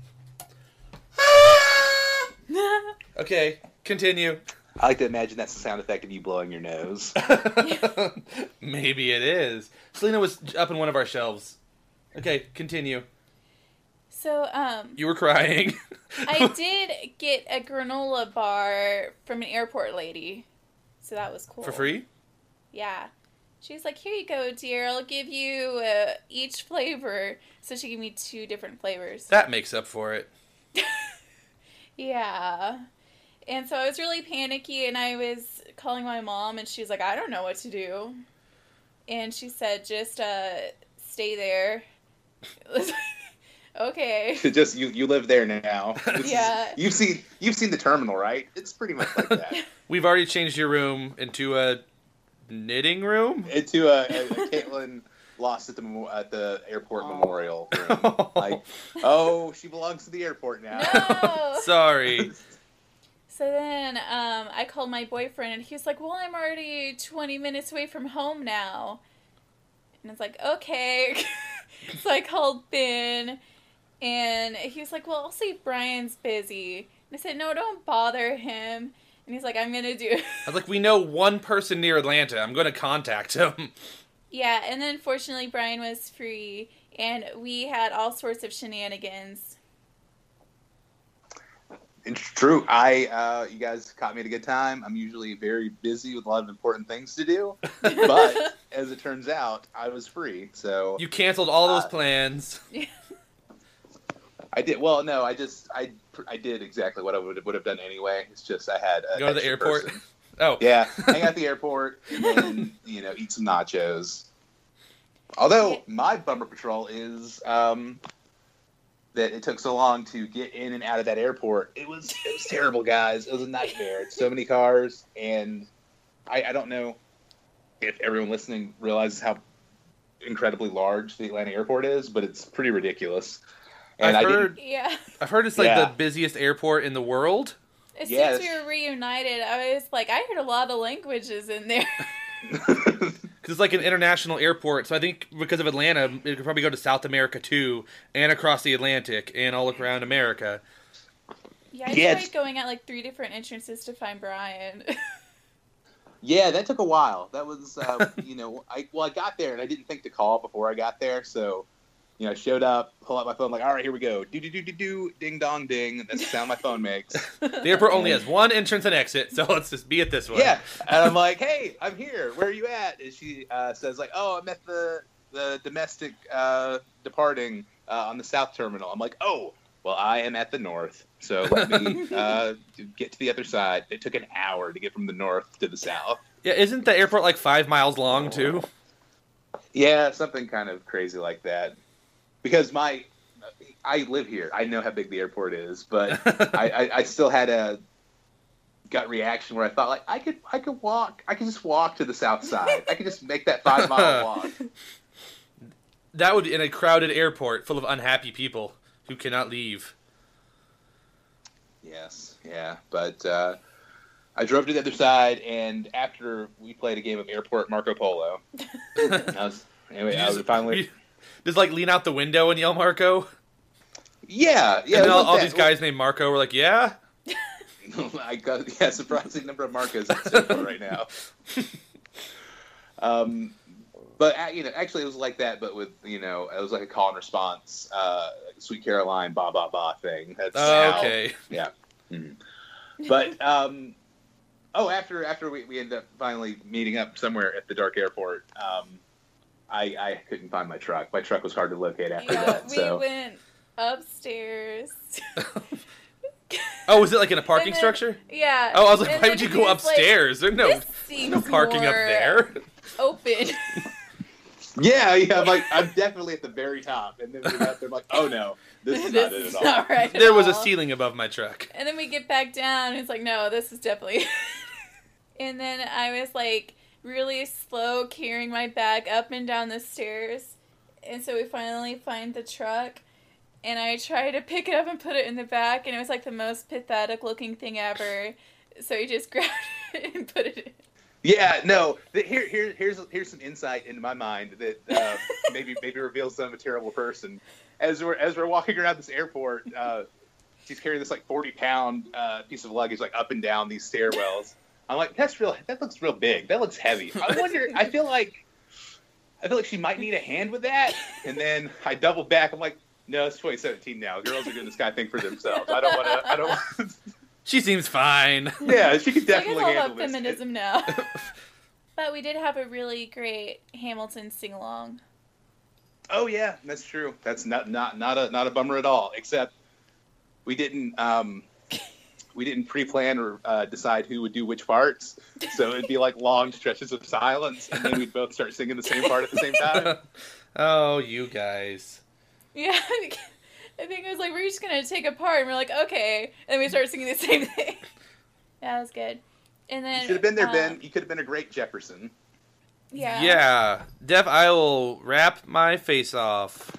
Okay, continue. I like to imagine that's the sound effect of you blowing your nose. Maybe it is. Selena was up in one of our shelves. Okay, continue. So, um... You were crying. I did get a granola bar from an airport lady. So that was cool. For free? Yeah. She was like, here you go, dear. I'll give you uh, each flavor. So she gave me two different flavors. That makes up for it. Yeah. And so I was really panicky, and I was calling my mom, and she was like, I don't know what to do. And she said, just uh, stay there. Okay. Just you, you live there now. This Yeah. Is, you've seen you've seen the terminal, right? It's pretty much like that. We've already changed your room into a knitting room? Into a, a, a Caitlin lost at the memo- at the airport Oh. memorial room. Like, oh, she belongs to the airport now. No! Sorry. So then um, I called my boyfriend, and he was like, well, I'm already twenty minutes away from home now. And I was like, okay. So I called Ben, and he was like, well, I'll see if Brian's busy. And I said, no, don't bother him. And he's like, I'm going to do it. I was like, we know one person near Atlanta. I'm going to contact him. Yeah, and then fortunately Brian was free, and we had all sorts of shenanigans. It's true. I, uh, you guys caught me at a good time. I'm usually very busy with a lot of important things to do, but as it turns out, I was free. So You canceled all those Uh, plans. I did. Well, no, I just, I, I did exactly what I would would have done anyway. It's just I had a Go to the extra airport. person. Oh. Yeah, hang out at the airport and then you know eat some nachos. Although Yeah. my bumper patrol is um, that it took so long to get in and out of that airport. It was it was terrible, guys. It was a nightmare. So many cars, and I, I don't know if everyone listening realizes how incredibly large the Atlanta airport is, but it's pretty ridiculous. And I've I didn't- heard, Yeah. I've heard it's like Yeah. the busiest airport in the world. As Yes. soon as we were reunited, I was like, I heard a lot of languages in there. Because it's like an international airport, so I think because of Atlanta, it could probably go to South America too, and across the Atlantic, and all around America. Yeah, I Yeah, tried it's- going at like three different entrances to find Brian. Yeah, that took a while. That was, uh, you know, I well, I got there and I didn't think to call before I got there, so, you know, I showed up, pull out my phone, like, all right, here we go, do do do do do, ding dong ding. That's the sound my phone makes. The airport only has one entrance and exit, so let's just be at this one. Yeah, and I'm like, hey, I'm here. Where are you at? And she uh, says, like, oh, I'm at the the domestic uh, departing uh, on the south terminal. I'm like, oh, well, I am at the north, so let me uh, get to the other side. It took an hour to get from the north to the south. Yeah, isn't the airport like five miles long too? Yeah, something kind of crazy like that. Because my, I live here. I know how big the airport is, but I, I, I still had a gut reaction where I thought, like, I could, I could walk. I could just walk to the south side. I could just make that five mile walk. That would be in a crowded airport full of unhappy people who cannot leave. Yes, yeah, but uh, I drove to the other side, and after we played a game of Airport Marco Polo, I was anyway. You I was just, finally, you just like lean out the window and yell Marco. yeah, yeah. And then it all, was all that- these guys named Marco were like, yeah. I got yeah, surprising number of Marcos at Cinema right now. Um, but uh, you know, actually, it was like that, but with you know, it was like a call and response, uh, Sweet Caroline, ba ba ba thing. That's Oh, how- okay. yeah. Mhm. But um, oh, after after we, we ended up finally meeting up somewhere at the dark airport, um, I I couldn't find my truck. My truck was hard to locate after Yeah, that. we So went upstairs. Oh, was it like in a parking And then- structure? Yeah. Oh, I was like, and why then would you he go was like, upstairs? There's no, "This seems no parking up more there. Open. yeah, yeah, I'm like I'm definitely at the very top, and then we got there, I'm like, oh no, this is not it is at all. not right at There was a all. ceiling above my truck. And then we get back down, and it's like, no, this is definitely. And then I was like really slow carrying my bag up and down the stairs, and so we finally find the truck, and I try to pick it up and put it in the back, and it was like the most pathetic looking thing ever. So he just grabbed it and put it in. Yeah, no. th- Here, here, here's here's some insight into my mind that uh, maybe maybe reveals that I'm a terrible person. As we're as we're walking around this airport, uh, she's carrying this like forty pound uh, piece of luggage like up and down these stairwells. I'm like, that's real. That looks real big. That looks heavy. I wonder. I feel like I feel like she might need a hand with that. And then I double back. I'm like, no, it's twenty seventeen now. Girls are doing this kind of thing for themselves. I don't want to. I don't. Want She seems fine. yeah, she could So I guess definitely all handle about this. feminism now. But we did have a really great Hamilton sing along. Oh yeah, that's true. That's not not not a not a bummer at all. Except we didn't um, we didn't pre-plan or uh, decide who would do which parts. So it'd be like long stretches of silence, and then we'd both start singing the same part at the same time. Oh, you guys. Yeah, I think it was like, we're just going to take a part, and we're like, okay. And then we started singing the same thing. That was good. And then, You should have been there, um, Ben. You could have been a great Jefferson. Yeah. Yeah. Dev, I will rap my face off.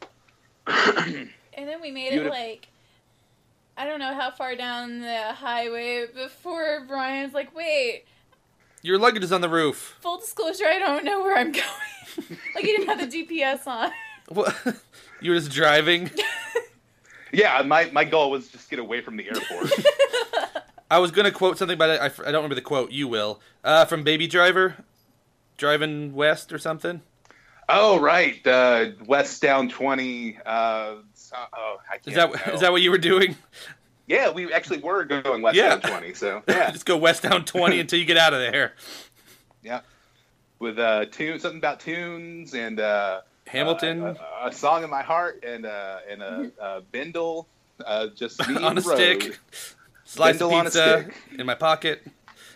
And then we made You it would've- like, I don't know how far down the highway before Brian's like, wait, Your luggage is on the roof. full disclosure, I don't know where I'm going. Like, he didn't have the G P S on. What? You were just driving? Yeah, my, my goal was just get away from the airport. I was going to quote something, but I, I don't remember the quote. You will. Uh, from Baby Driver? Driving west or something? Oh right, uh, West down twenty. Uh, so- oh, I can't Is that know. is that what you were doing? Yeah, we actually were going West Yeah. down twenty. So yeah, Just go west down twenty until you get out of there. yeah. With uh, tune something about tunes and uh, Hamilton uh, a, a song in my heart and uh, and a, a bindle, uh, just me on and a the road. stick. Slice of Bindle on a pizza stick. in my pocket.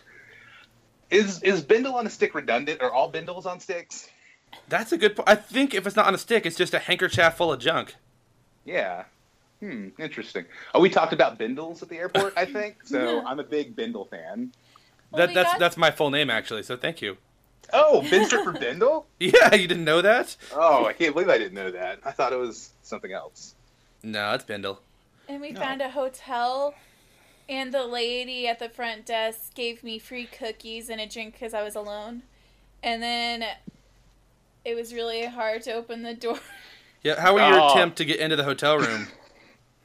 Is is bindle on a stick redundant? Are all bindles on sticks? That's a good point. I think if it's not on a stick, it's just a handkerchief full of junk. Yeah. Hmm. Interesting. Oh, we talked about bindles at the airport. I think so. I'm a big bindle fan. Well, that we that's got- that's my full name actually. So thank you. Oh, Binster for Bindle? Yeah, you didn't know that? Oh, I can't believe I didn't know that. I thought it was something else. No, it's Bindle. And we No. found a hotel, and the lady at the front desk gave me free cookies and a drink because I was alone. And then it was really hard to open the door. Yeah, how were your Oh. attempt to get into the hotel room?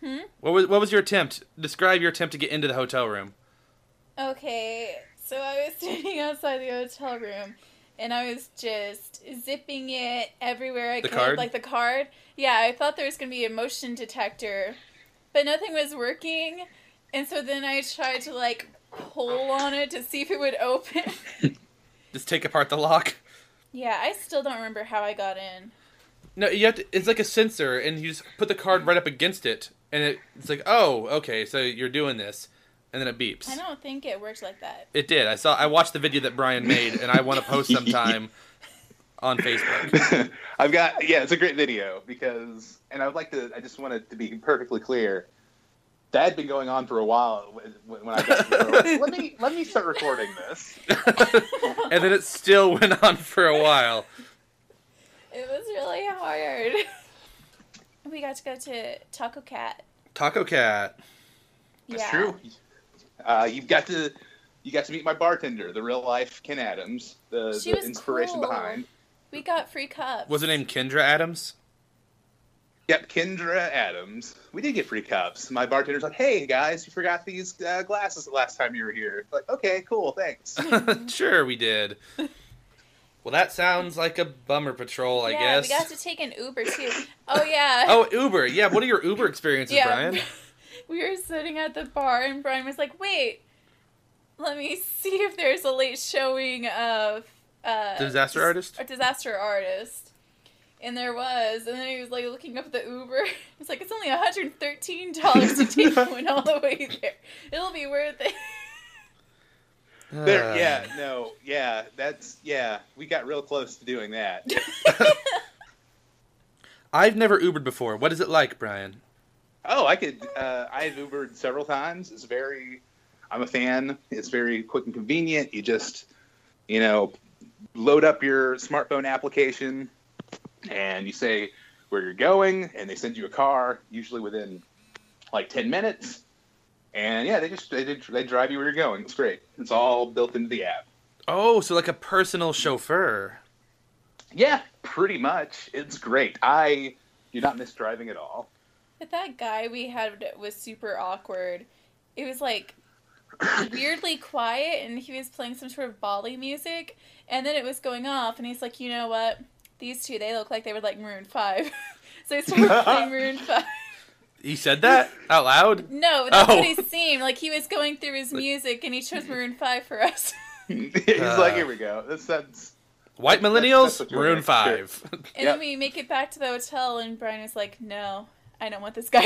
Hmm? What was what was your attempt? Describe your attempt to get into the hotel room. Okay, so I was standing outside the hotel room, and I was just zipping it everywhere I The could. card? Like the card. Yeah, I thought there was going to be a motion detector, but nothing was working. And so then I tried to, like, pull on it to see if it would open. Just take apart the lock. Yeah, I still don't remember how I got in. No, you have to, it's like a sensor, and you just put the card right up against it, and it, it's like, oh, okay, so you're doing this, and then it beeps. I don't think it worked like that. It did. I saw. I watched the video that Brian made, and I want to post sometime on Facebook. I've got yeah, it's a great video because, and I would like to. I just wanted to be perfectly clear. That had been going on for a while when, when I got to let me let me start recording this. And then it still went on for a while. It was really hard. We got to go to Taco Cat. Taco Cat. That's Yeah. true. Uh, you've got to you got to meet my bartender, the real life Ken Adams, the, She the was inspiration cool. behind. We got free cups. Was her name Kendra Adams? Yep, Kendra Adams. We did get free cups. My bartender's like, "Hey guys, you forgot these uh, glasses the last time you were here." Like, okay, cool, thanks. Sure, we did. Well, that sounds like a bummer patrol, I yeah, guess. we got to take an Uber too. Oh yeah. Oh, Uber. Yeah, what are your Uber experiences, yeah. Brian? We were sitting at the bar, and Brian was like, "Wait, let me see if there's a late showing of uh, Disaster Dis- Artist? A Disaster Artist." And there was, and then he was like looking up the Uber. It's like, it's only one hundred thirteen dollars to take one all the way there. It'll be worth it. There, yeah, no, yeah, that's yeah. We got real close to doing that. I've never Ubered before. What is it like, Brian? Oh, I could. Uh, I've Ubered several times. It's very. I'm a fan. It's very quick and convenient. You just, you know, load up your smartphone application, and you say where you're going, and they send you a car, usually within like ten minutes. And yeah, they just they did, they drive you where you're going. It's great. It's all built into the app. Oh, so like a personal chauffeur. Yeah, pretty much. It's great. I do not miss driving at all. But that guy we had was super awkward. It was like weirdly quiet, and he was playing some sort of Bali music, and then it was going off, and he's like, you know what? These two, they look like they would like Maroon five. So he started playing Maroon five. He said that out loud? No, that's Oh. what he seemed. Like, he was going through his music, and he chose Maroon five for us. He's Uh. like, here we go. This that's White That's- millennials, that's what you're Maroon doing. five. And Yep. then we make it back to the hotel, and Brian is like, no, I don't want this guy.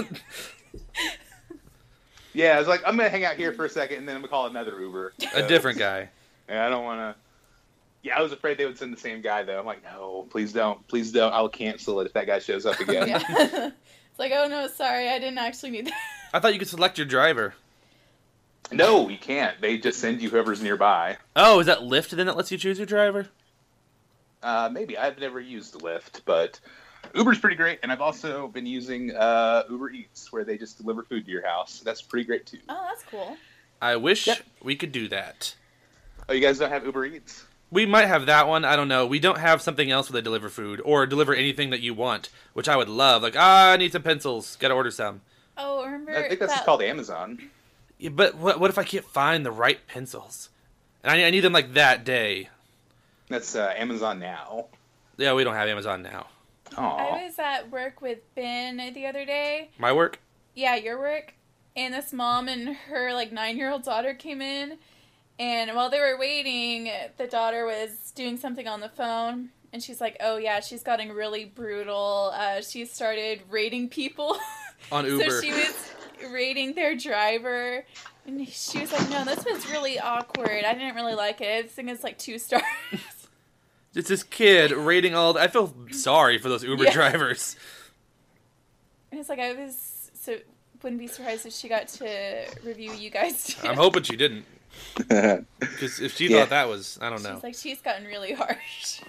yeah. I was like, I'm gonna hang out here for a second, and then I'm gonna call another Uber. A different guy. Yeah, I don't want to. Yeah, I was afraid they would send the same guy though. I'm like, no, please don't, please don't. I'll cancel it if that guy shows up again. Yeah. It's like, oh no, sorry, I didn't actually need that. I thought you could select your driver. No, you can't. They just send you whoever's nearby. Oh, is that Lyft then that lets you choose your driver? Uh, maybe I've never used Lyft, but Uber's pretty great, and I've also been using uh, Uber Eats, where they just deliver food to your house. That's pretty great too. Oh, that's cool. I wish Yep. we could do that. Oh, you guys don't have Uber Eats? We might have that one. I don't know. We don't have something else where they deliver food or deliver anything that you want, which I would love. Like, ah, I need some pencils. Got to order some. Oh, remember I think that's that... just called Amazon. Yeah, but what, what if I can't find the right pencils? And I, I need them like that day. That's uh, Amazon Now. Yeah, we don't have Amazon now. Aw. I was at work with Ben the other day. My work? Yeah, your work. And this mom and her, like, nine-year-old daughter came in. And while they were waiting, the daughter was doing something on the phone. And she's like, oh, yeah, she's gotten really brutal. Uh, she started rating people. On Uber. So she was rating their driver. And she was like, no, this was really awkward. I didn't really like it. I think it's like two stars. It's this kid rating all... I feel sorry for those Uber Yeah. drivers. And it's like, I was... So wouldn't be surprised if she got to review you guys too. I'm hoping she didn't. Because if she Yeah. thought that was... I don't know. She's like, she's gotten really harsh.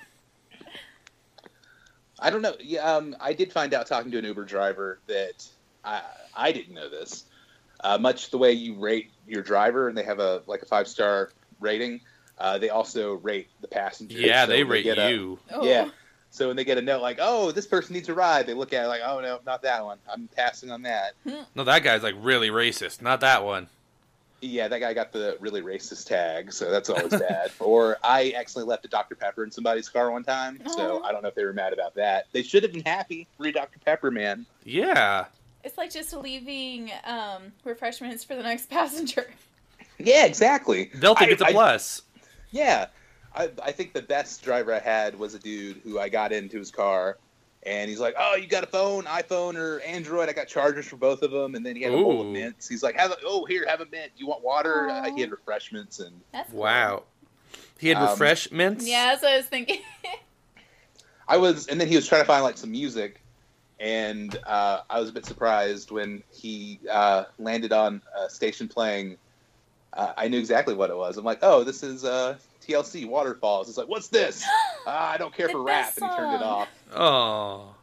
I don't know. Yeah, um, I did find out talking to an Uber driver that I I didn't know this. Uh, much the way you rate your driver, and they have a like a five star rating. Uh, they also rate the passenger. Yeah, So they rate get a- you. Oh. Yeah. So when they get a note like, "Oh, this person needs a ride," they look at it like, "Oh no, not that one. I'm passing on that." No, that guy's like really racist. Not that one. Yeah, that guy got the really racist tag, so that's always bad. Or I accidentally left a Doctor Pepper in somebody's car one time, so Aww. I don't know if they were mad about that. They should have been happy. Free Doctor Pepper, man. Yeah. It's like just leaving um, refreshments for the next passenger. Yeah, exactly. They'll think I- it's a I- plus. Yeah. I, I think the best driver I had was a dude who I got into his car, and he's like, "Oh, you got a phone, iPhone or Android? I got chargers for both of them." And then he had a bowl of Ooh. mints. He's like, "Have a, oh, here, have a mint. Do you want water?" Aw. Uh, he had refreshments, and That's cool. Wow. He had Um, refreshments? Yeah, that's what I was thinking. I was, and then he was trying to find like some music, and uh, I was a bit surprised when he uh, landed on a station playing. Uh, I knew exactly what it was. I'm like, "Oh, this is uh, T L C Waterfalls." It's like, "What's this?" uh, I don't care The for rap, best and he turned it song. off. Oh.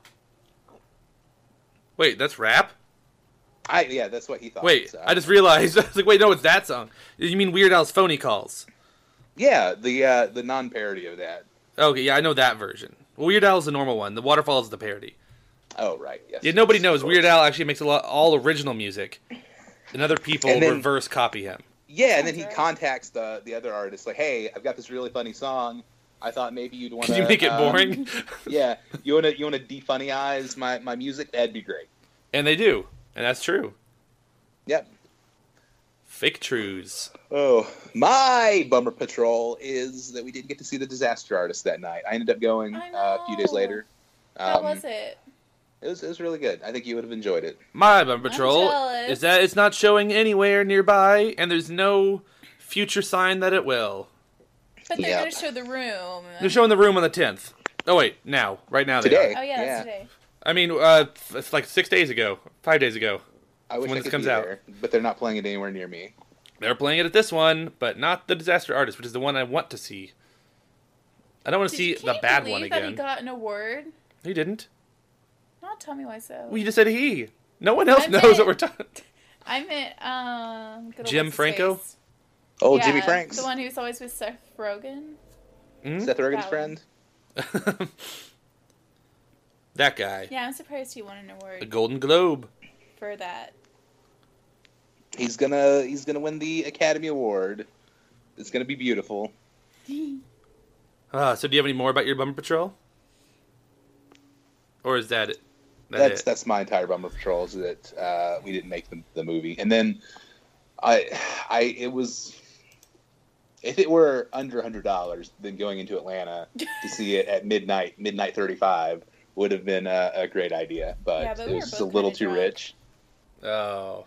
Wait, that's rap? I yeah, that's what he thought. Wait, so. I just realized. I was like, wait, no, it's that song. You mean Weird Al's Phony Calls? Yeah, the uh, the non-parody of that. Okay, yeah, I know that version. Well, Weird Al's the normal one. The Waterfall is the parody. Oh right, yes. Yeah, nobody yes, knows. of Weird course. Al actually makes a lot all original music, and other people And then- reverse copy him. Yeah, and then he Sounds right. contacts the the other artist like, "Hey, I've got this really funny song. I thought maybe you'd want to. Can you make it boring? Yeah, you want to you want to defunny-ize my my music? That'd be great." And they do, and that's true. Yep. Fake trues. Oh, my bummer patrol is that we didn't get to see the Disaster Artist that night. I ended up going I uh, a few days know. later. How Um, was it? It was it was really good. I think you would have enjoyed it. My Bumper Patrol jealous. is that it's not showing anywhere nearby, and there's no future sign that it will. But they're Yeah. going to show the room. They're showing the room on the tenth. Oh wait, now, right now they Today. are. Oh, yeah, Yeah. that's today. I mean, uh, it's like six days ago, five days ago. I wish When I this could comes be out. there, but they're not playing it anywhere near me. They're playing it at this one, but not the Disaster Artist, which is the one I want to see. I don't want to Did see you the can't bad believe one that he again. got an award? He didn't. Not tell me why so. Well, you just said he. No one else I knows meant- what we're talking. I meant, um... good old Jim what's his Franco? face? Oh, Yeah, Jimmy Franks, The one who's always with Seth Rogen. Hmm? Seth Rogen's That friend. That guy. Yeah, I'm surprised he won an The award Golden Globe. for that. He's gonna he's gonna win the Academy Award. It's gonna be beautiful. Ah, so do you have any more about your Bumper Patrol? Or is that it? That That's it? that's my entire bummer patrol is that uh, we didn't make the, the movie, and then I I it was if it were under a hundred dollars, then going into Atlanta to see it at midnight midnight thirty five would have been a, a great idea, but, Yeah, but it we was were just a both little kinda too drunk. rich. Oh.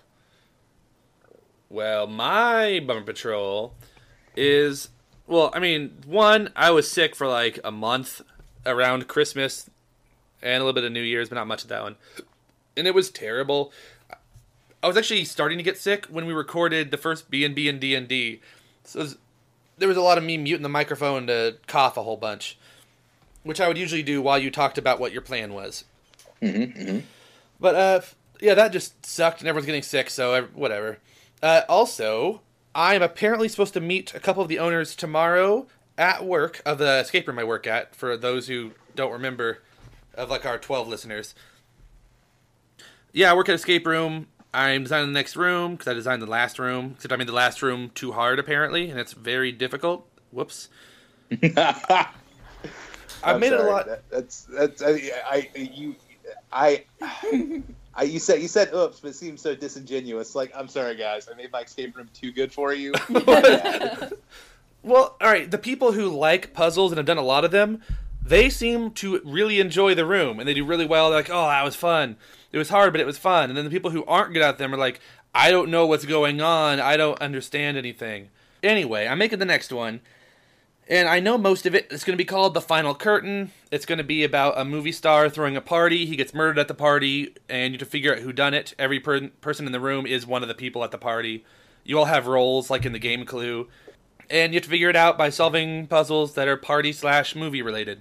Well, my Bumper Patrol is... Well, I mean, one, I was sick for like a month around Christmas and a little bit of New Year's, but not much of that one. And it was terrible. I was actually starting to get sick when we recorded the first B and B and D and D. So it was, there was a lot of me muting the microphone to cough a whole bunch, which I would usually do while you talked about what your plan was. Mm-hmm, mm-hmm. But, uh, yeah, that just sucked, and everyone's getting sick, so I, whatever. Uh, also, I'm apparently supposed to meet a couple of the owners tomorrow at work, of the escape room I work at, for those who don't remember, of, like, our twelve listeners. Yeah, I work at escape room. I'm designing the next room, because I designed the last room, except I made the last room too hard, apparently, and it's very difficult. Whoops. I've I'm made it a sorry. lot... That, that's that's I, I you I. I, you said you said oops, but it seems so disingenuous. Like, I'm sorry, guys, I made my escape room too good for you. Yeah. Well, all right, the people who like puzzles and have done a lot of them, they seem to really enjoy the room, and they do really well. They're like, oh, that was fun. It was hard, but it was fun. And then the people who aren't good at them are like, I don't know what's going on. I don't understand anything. Anyway, I'm making the next one, and I know most of it is going to be called The Final Curtain. It's going to be about a movie star throwing a party. He gets murdered at the party, and you have to figure out who done it. Every per- person in the room is one of the people at the party. You all have roles, like in the game Clue. And you have to figure it out by solving puzzles that are party slash movie related.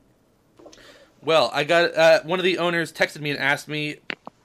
Well, I got uh, one of the owners texted me and asked me,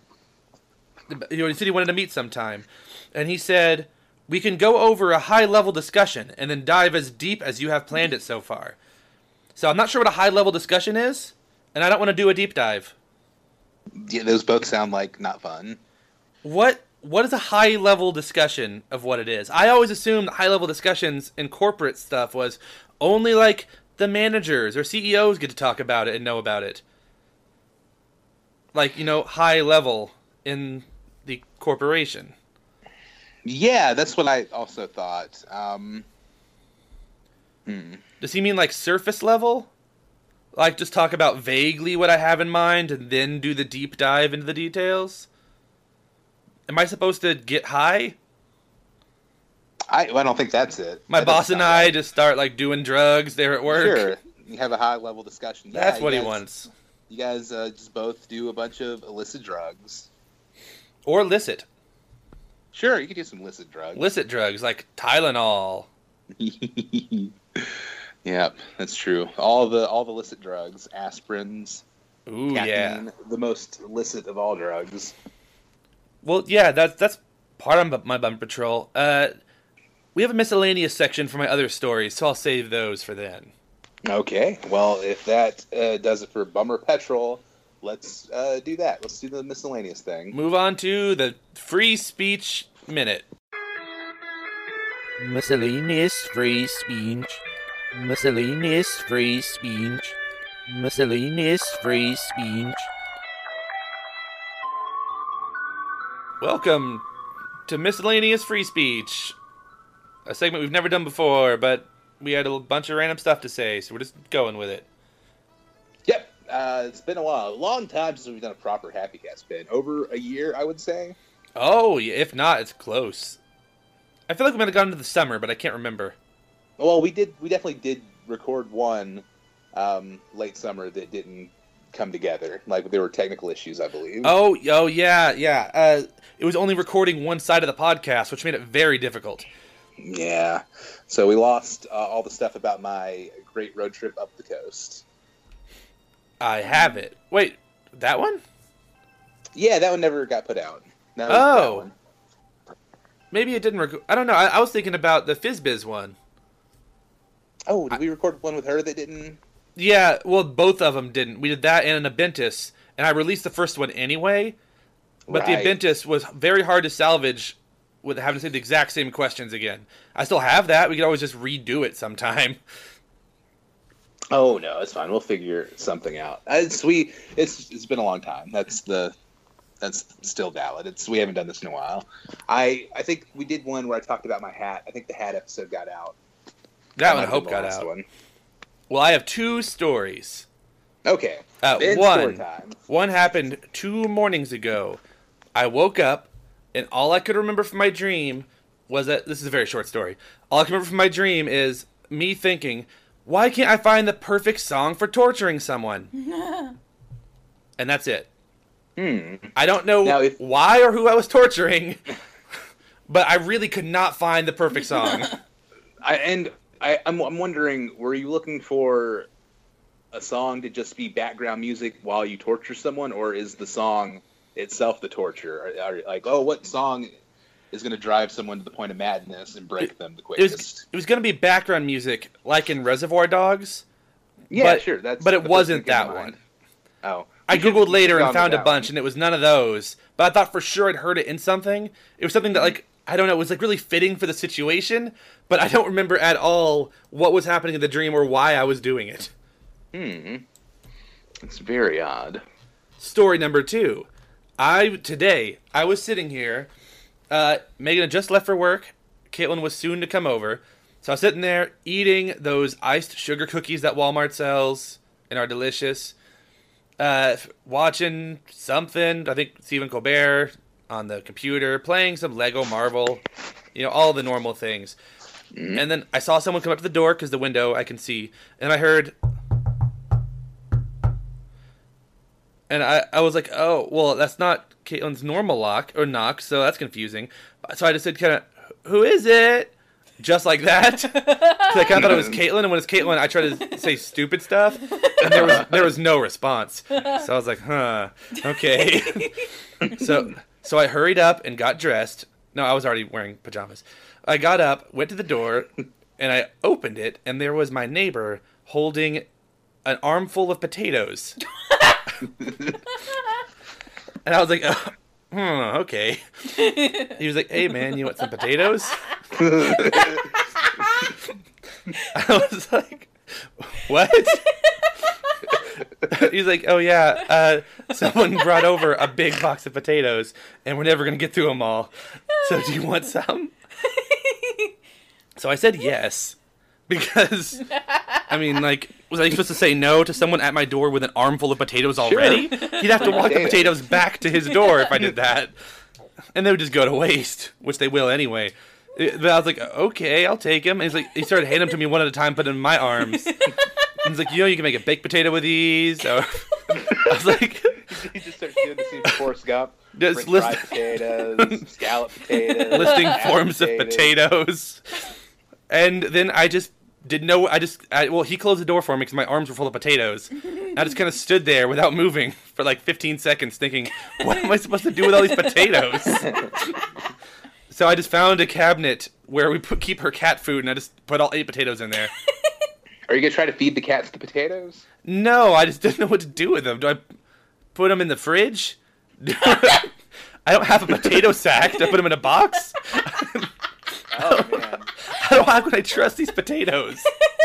you know, he said he wanted to meet sometime. And he said, we can go over a high level discussion and then dive as deep as you have planned it so far. So I'm not sure what a high level discussion is, And I don't want to do a deep dive. Yeah, those both sound like not fun. What what is a high level discussion of what it is? I always assumed high level discussions in corporate stuff was only like the managers or C E Os get to talk about it and know about it. Like, you know, high level in the corporation. Yeah, that's what I also thought. Um, hmm. Does he mean like surface level? Like just talk about vaguely what I have in mind and then do the deep dive into the details? Am I supposed to get high? I, I don't think that's it. My That boss doesn't and sound I right. just start like doing drugs there at work. Sure, you have a high level discussion. Yeah, That's you what he guys- wants. You guys uh, just both do a bunch of illicit drugs. Or illicit. Sure, you could do some illicit drugs. Illicit drugs like Tylenol. Yep, that's true. All the all the illicit drugs, aspirins, Ooh, caffeine, yeah. the most illicit of all drugs. Well, yeah, that's that's part of my bum patrol. Uh, we have a miscellaneous section for my other stories, so I'll save those for then. Okay, well, if that uh, does it for Bummer Petrol, let's uh, do that. Let's do the miscellaneous thing. Move on to the free speech minute. Miscellaneous free speech. Miscellaneous free speech. Miscellaneous free speech. Welcome to Miscellaneous Free Speech, a segment we've never done before, but we had a bunch of random stuff to say, so we're just going with it. Yep, uh, it's been a while. A long time since we've done a proper Happy Cat spin. Over a year, I would say. Oh, yeah, if not, it's close. I feel like we might have gone into the summer, but I can't remember. Well, we did. We definitely did record one um, late summer that didn't come together. Like there were technical issues, I believe. Oh, oh yeah, yeah. Uh, it was only recording one side of the podcast, which made it very difficult. Yeah. So we lost uh, all the stuff about my great road trip up the coast. I have it. Wait, that one? Yeah, that one never got put out. That was that Oh. one. Maybe it didn't record. I don't know. I, I was thinking about the FizzBiz one. Oh, did we record one with her that didn't? Yeah, well, both of them didn't. We did that and an Abentus, and I released the first one anyway. But Right. the Abentus was very hard to salvage with having to say the exact same questions again. I still have that. We could always just redo it sometime. Oh no, it's fine. We'll figure something out. It's we. It's it's been a long time. That's the. That's still valid. It's we haven't done this in a while. I I think we did one where I talked about my hat. I think the hat episode got out. That might one, I have hope, been the got last out. One. Well, I have two stories. Okay. Uh, Then one, story time. one happened two mornings ago. I woke up, and all I could remember from my dream was that this is a very short story. All I can remember from my dream is me thinking, "Why can't I find the perfect song for torturing someone?" And that's it. Hmm. I don't know Now, if- why or who I was torturing, but I really could not find the perfect song. I and I I'm I'm wondering, were you looking for a song to just be background music while you torture someone, or is the song itself the torture? Are, are like, oh, what song is going to drive someone to the point of madness and break them the It quickest? was it was going to be background music, like in Reservoir Dogs. yeah, but- sure. That's but it the first wasn't thing that came that to mind. one. Oh, I You should- googled you should later have and gone found a with that bunch, one. and it was none of those. But I thought for sure I'd heard it in something. It was something that, like, I don't know, it was like really fitting for the situation, but I don't remember at all what was happening in the dream or why I was doing it. Hmm. It's very odd. Story number two. I today I was sitting here. Uh, Megan had just left for work. Caitlin was soon to come over, so I was sitting there eating those iced sugar cookies that Walmart sells and are delicious. Uh, watching something. I think Stephen Colbert on the computer, playing some Lego Marvel. You know, all the normal things. Mm-hmm. And then I saw someone come up to the door because the window I can see, and I heard. And I, I was like, oh, well, that's not Caitlin's normal lock or knock, so that's confusing. So I just said, kind of, who is it? Just like that. Because I kind of thought it was Caitlin, and when it's Caitlin, I try to say stupid stuff, and there was there was no response. So I was like, huh, okay. so so I hurried up and got dressed. No, I was already wearing pajamas. I got up, went to the door, and I opened it, and there was my neighbor holding an armful of potatoes. And I was like, oh, hmm, okay. He was like, hey, man, you want some potatoes? I was like, what? He's like, oh, yeah, uh, someone brought over a big box of potatoes, and we're never going to get through them all. So do you want some? So I said yes, because, I mean, like, was I supposed to say no to someone at my door with an armful of potatoes already? Sure. He'd have to walk the potatoes back to his door if I did that. And they would just go to waste, which they will anyway. But I was like, okay, I'll take him. And he's like, he started handing them to me one at a time, put them in my arms. And he's like, you know, you can make a baked potato with these. Or, I was like, he just starts doing the scene for Forrest Gump. Just list- fried potatoes, scallop potatoes, listing forms potatoes. of potatoes. And then I just didn't know. I just, I, well, he closed the door for me because my arms were full of potatoes. I just kind of stood there without moving for like fifteen seconds, thinking, what am I supposed to do with all these potatoes? So I just found a cabinet where we put, keep her cat food, and I just put all eight potatoes in there. Are you going to try to feed the cats the potatoes? No, I just didn't know what to do with them. Do I put them in the fridge? I don't have a potato sack. Do I put them in a box? Oh, man. How, how can I trust these potatoes?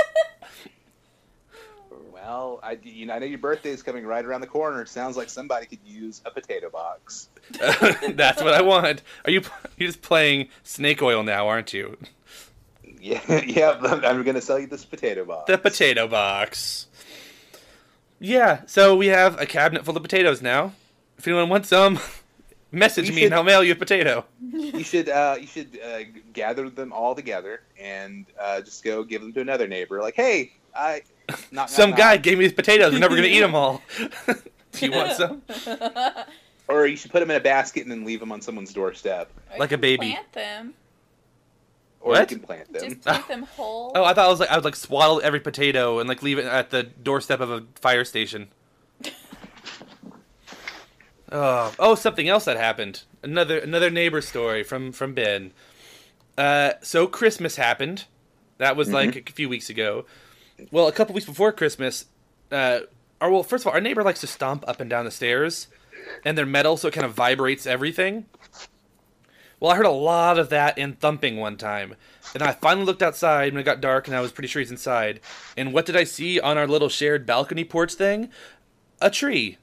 Well, I, you know, I know your birthday is coming right around the corner. It sounds like somebody could use a potato box. Uh, that's what I want. Are you you're just playing snake oil now, aren't you? Yeah, yeah. I'm going to sell you this potato box. The potato box. Yeah, so we have a cabinet full of potatoes now. If anyone wants some, message we me should, and I'll mail you a potato. You should uh, you should uh, gather them all together and uh, just go give them to another neighbor. Like, hey, I not some not, guy not. gave me these potatoes. I'm never gonna eat them all. Do you want some? Or you should put them in a basket and then leave them on someone's doorstep, Or like you a baby. Plant them. or What? you can plant them. Just plant them whole. Oh, I thought I was like I would like swaddle every potato and like leave it at the doorstep of a fire station. Oh, oh, something else that happened. Another another neighbor story from from Ben. Uh, so Christmas happened. That was like Mhm. a few weeks ago. Well, a couple weeks before Christmas, uh, our well, first of all, our neighbor likes to stomp up and down the stairs, and they're metal, so it kind of vibrates everything. Well, I heard a lot of that and thumping one time, and I finally looked outside when it got dark, and I was pretty sure he's inside. And what did I see on our little shared balcony porch thing? A tree.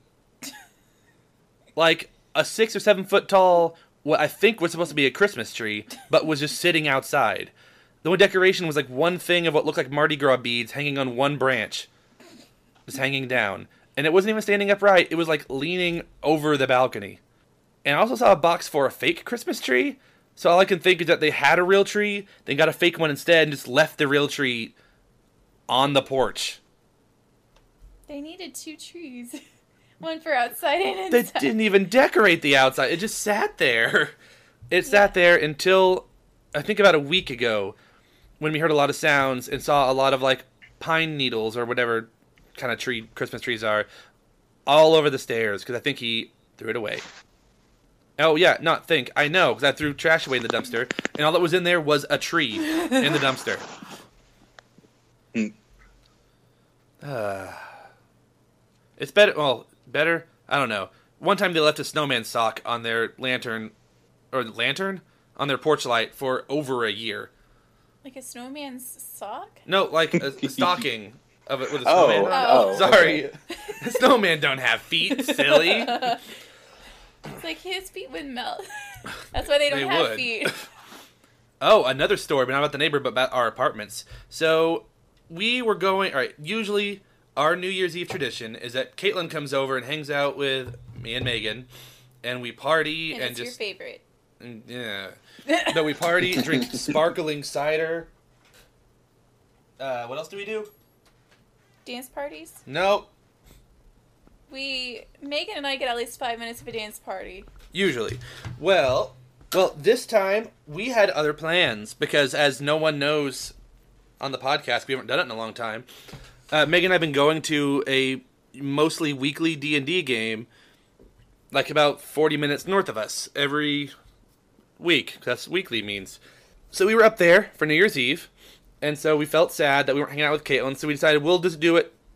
Like a six or seven foot tall, what I think was supposed to be a Christmas tree, but was just sitting outside. The only decoration was like one thing of what looked like Mardi Gras beads hanging on one branch. Just hanging down. And it wasn't even standing upright, it was like leaning over the balcony. And I also saw a box for a fake Christmas tree. So all I can think is that they had a real tree, they got a fake one instead, and just left the real tree on the porch. They needed two trees. One for outside and They inside. didn't even decorate the outside. It just sat there. It sat there until, I think about a week ago, when we heard a lot of sounds and saw a lot of, like, pine needles or whatever kind of tree Christmas trees are all over the stairs, because I think he threw it away. Oh, yeah, not think. I know, because I threw trash away in the dumpster, and all that was in there was a tree in the dumpster. Uh, it's better, well, better? I don't know. One time they left a snowman sock on their lantern, or lantern? On their porch light for over a year. Like a snowman's sock? No, like a, a stocking of it with a Oh, snowman. Oh. Sorry. Snowman don't have feet, silly. It's like his feet would melt. That's why they don't They have would. feet. Oh, another story, but not about the neighbor, but about our apartments. So, we were going, alright, usually our New Year's Eve tradition is that Caitlin comes over and hangs out with me and Megan, and we party And, and, it's just... your favorite. and, yeah. No, we party, drink sparkling cider. Uh, what else do we do? Dance parties? No, We, Megan and I get at least five minutes of a dance party. usually. Well, well, this time we had other plans because, as no one knows on the podcast, we haven't done it in a long time. Uh, Megan and I have been going to a mostly weekly D and D game, like about forty minutes north of us every week. That's what weekly means. So we were up there for New Year's Eve, and so we felt sad that we weren't hanging out with Caitlin, so we decided we'll just do it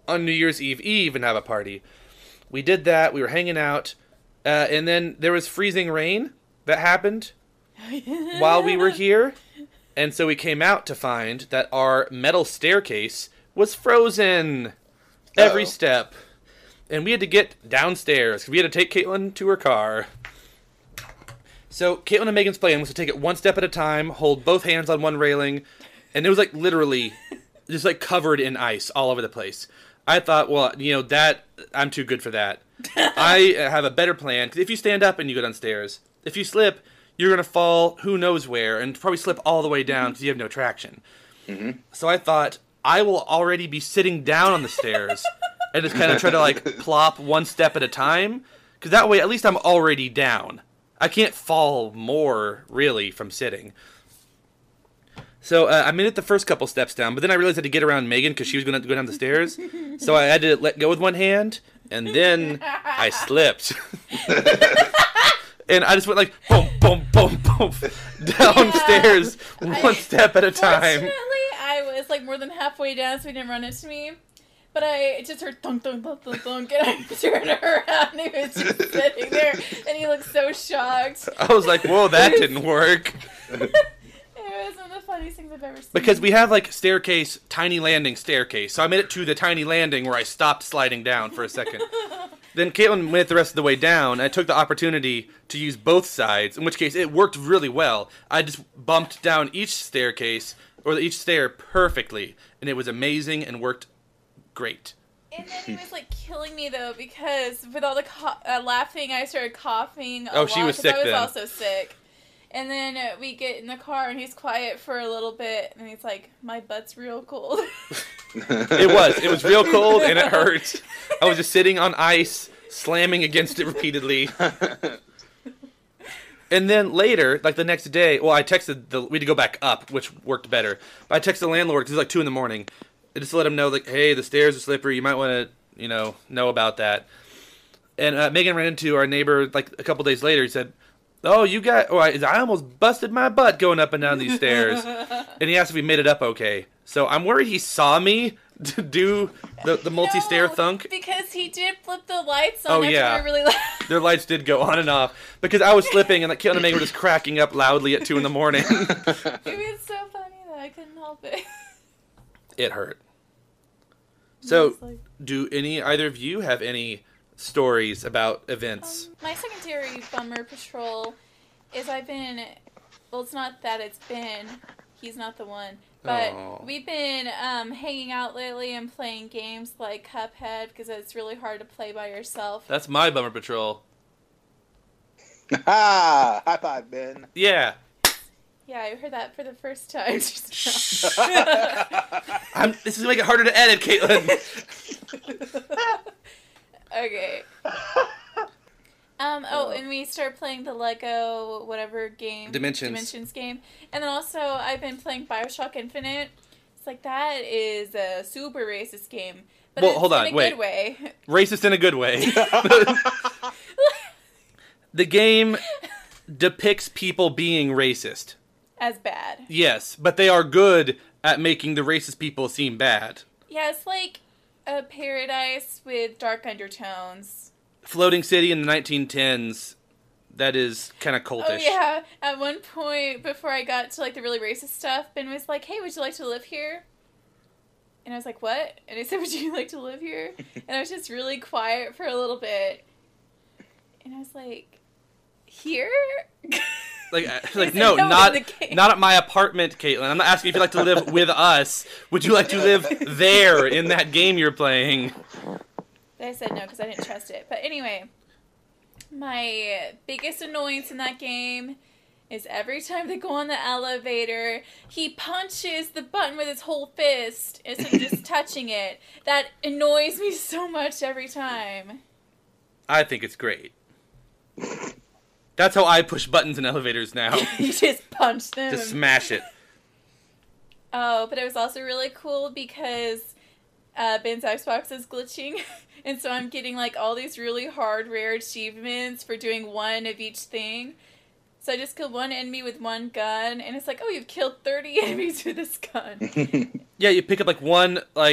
on New Year's Eve Eve and have a party. We did that. We were hanging out. Uh, and then there was freezing rain that happened while we were here. And so we came out to find that our metal staircase was frozen every Uh-oh. step. And we had to get downstairs because we had to take Caitlin to her car. So Caitlin and Megan's plan was to take it one step at a time, hold both hands on one railing, and it was like literally just like covered in ice all over the place. I thought, well, you know, that I'm too good for that. I have a better plan, because if you stand up and you go downstairs, if you slip, you're going to fall who knows where and probably slip all the way down because you have no traction. Mm-hmm. So I thought, I will already be sitting down on the stairs and just kind of try to like plop one step at a time, because that way at least I'm already down. I can't fall more, really, from sitting. So uh, I made it the first couple steps down, but then I realized I had to get around Megan because she was going to go down the stairs. So I had to let go with one hand, and then I slipped. And I just went like, boom, boom, boom, boom, downstairs, Yeah. one I- step at a time. Fortunately, I was like more than halfway down, so he didn't run into me. But I just heard thunk, thunk, thunk, thunk, thunk, and I turned around, and he was just sitting there, and he looked so shocked. I was like, whoa, that didn't work. It was one of the funniest things I've ever seen. Because we have like staircase, tiny landing staircase. So I made it to the tiny landing where I stopped sliding down for a second. Then Caitlin went the rest of the way down, and I took the opportunity to use both sides, in which case it worked really well. I just bumped down each staircase, or each stair perfectly, and it was amazing and worked great. And then he was like killing me though, because with all the co- uh, laughing, I started coughing. A Oh, she lot, was 'cause sick I was then. also sick. And then uh, we get in the car, and he's quiet for a little bit, and he's like, "My butt's real cold." It was. It was real cold, and it hurt. I was just sitting on ice, slamming against it repeatedly. And then later, like the next day, well, I texted the, we had to go back up, which worked better. But I texted the landlord, because it was like two in the morning, just to let him know, like, hey, the stairs are slippery, you might want to, you know, know about that. And uh, Megan ran into our neighbor, like, a couple days later. He said, oh, you got, oh, I, I almost busted my butt going up and down these stairs. And he asked if we made it up okay. So I'm worried he saw me do the, the multi-stair No, thunk. because he did flip the lights on Oh, after yeah. we were really loud. Their lights did go on and off. Because I was slipping, and like, Caitlin and Megan were just cracking up loudly at two in the morning. It was so funny that I couldn't help it. It hurt. So, It's like- do any either of you have any stories about events? Um, my secondary bummer patrol is I've been, well, it's not that it's been, he's not the one, but Aw. we've been um, hanging out lately and playing games like Cuphead because it's really hard to play by yourself. That's my bummer patrol. Ha! High five, Ben. Yeah. Yeah, I heard that for the first time just Shh. now. I'm, this is gonna make it harder to edit, Caitlin. Okay. Um, oh, and we start playing the Lego whatever game. Dimensions. Dimensions game. And then also, I've been playing Bioshock Infinite. It's like, that is a super racist game. But Well, it's hold on, in a wait. good way. Racist in a good way. The game depicts people being racist. As bad. Yes, but they are good at making the racist people seem bad. Yeah, it's like a paradise with dark undertones. Floating City in the nineteen tens, that is kind of cultish. Oh, yeah. At one point, before I got to, like, the really racist stuff, Ben was like, hey, would you like to live here? And I was like, what? And I said, would you like to live here? And I was just really quiet for a little bit. And I was like, here? Like, uh, He like said no, no in not the game. not at my apartment, Caitlin. I'm not asking if you'd like to live with us. Would you like to live there in that game you're playing? I said no because I didn't trust it. But anyway, my biggest annoyance in that game is every time they go on the elevator, he punches the button with his whole fist instead of just touching it. That annoys me so much every time. I think it's great. That's how I push buttons in elevators now. You just punch them. Just smash it. Oh, but it was also really cool because uh, Ben's Xbox is glitching. And so I'm getting like all these really hard, rare achievements for doing one of each thing. So I just killed one enemy with one gun. And it's like, oh, you've killed thirty enemies with this gun. Yeah, you pick up like one like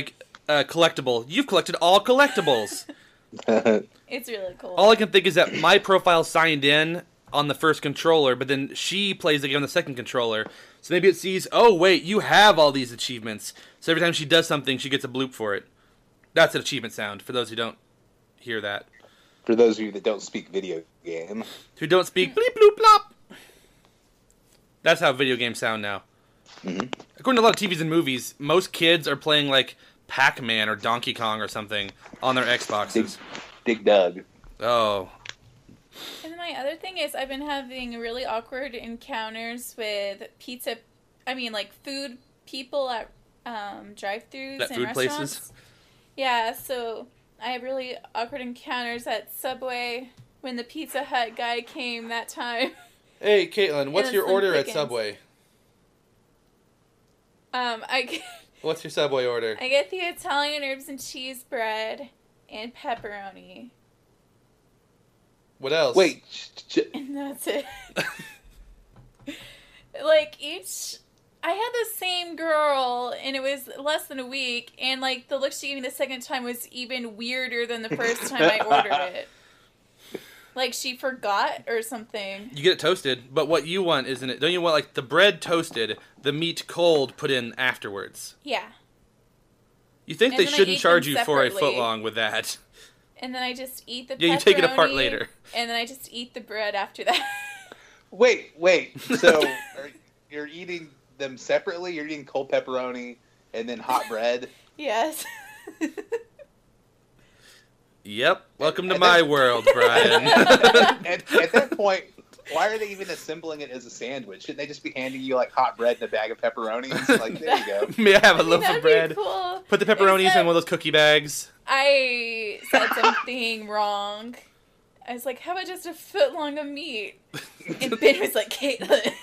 uh, collectible. You've collected all collectibles. It's really cool. All I can think is that my profile signed in on the first controller, but then she plays the game on the second controller. So maybe it sees, oh, wait, you have all these achievements. So every time she does something, she gets a bloop for it. That's an achievement sound, for those who don't hear that. For those of you that don't speak video game. Who don't speak bleep, bloop, blop. That's how video games sound now. Mm-hmm. According to a lot of T Vs and movies, most kids are playing, like, Pac-Man or Donkey Kong or something on their Xboxes. Dig Dug. Oh. And then my other thing is I've been having really awkward encounters with pizza, I mean, like, food people at um, drive-thrus At and food restaurants. places? Yeah, so I have really awkward encounters at Subway when the Pizza Hut guy came that time. Hey, Caitlin, what's And your Slim order at Pickens. Subway? Um, I get, What's your Subway order? I get the Italian herbs and cheese bread and pepperoni, What else? Wait. ch- ch- and that's it. Like, each... I had the same girl, and it was less than a week, and, like, the look she gave me the second time was even weirder than the first time I ordered it. Like, she forgot or something. You get it toasted, but what you want, isn't it? Don't you want, like, the bread toasted, the meat cold put in afterwards? Yeah. You think And they then I shouldn't eat charge them you for a separately. footlong with that? And then I just eat the pepperoni. Yeah, you take it apart later. And then I just eat the bread after that. Wait, wait. So are, you're eating them separately? You're eating cold pepperoni and then hot bread? Yes. Yep. Welcome to And my then- world, Brian. at, at that point, why are they even assembling it as a sandwich? Shouldn't they just be handing you like hot bread and a bag of pepperonis? Like, there you go. May I have a I mean, loaf that'd of be bread? cool. Put the pepperonis Except in one of those cookie bags. I said something wrong. I was like, how about just a foot long of meat? And Ben was like, Caitlin.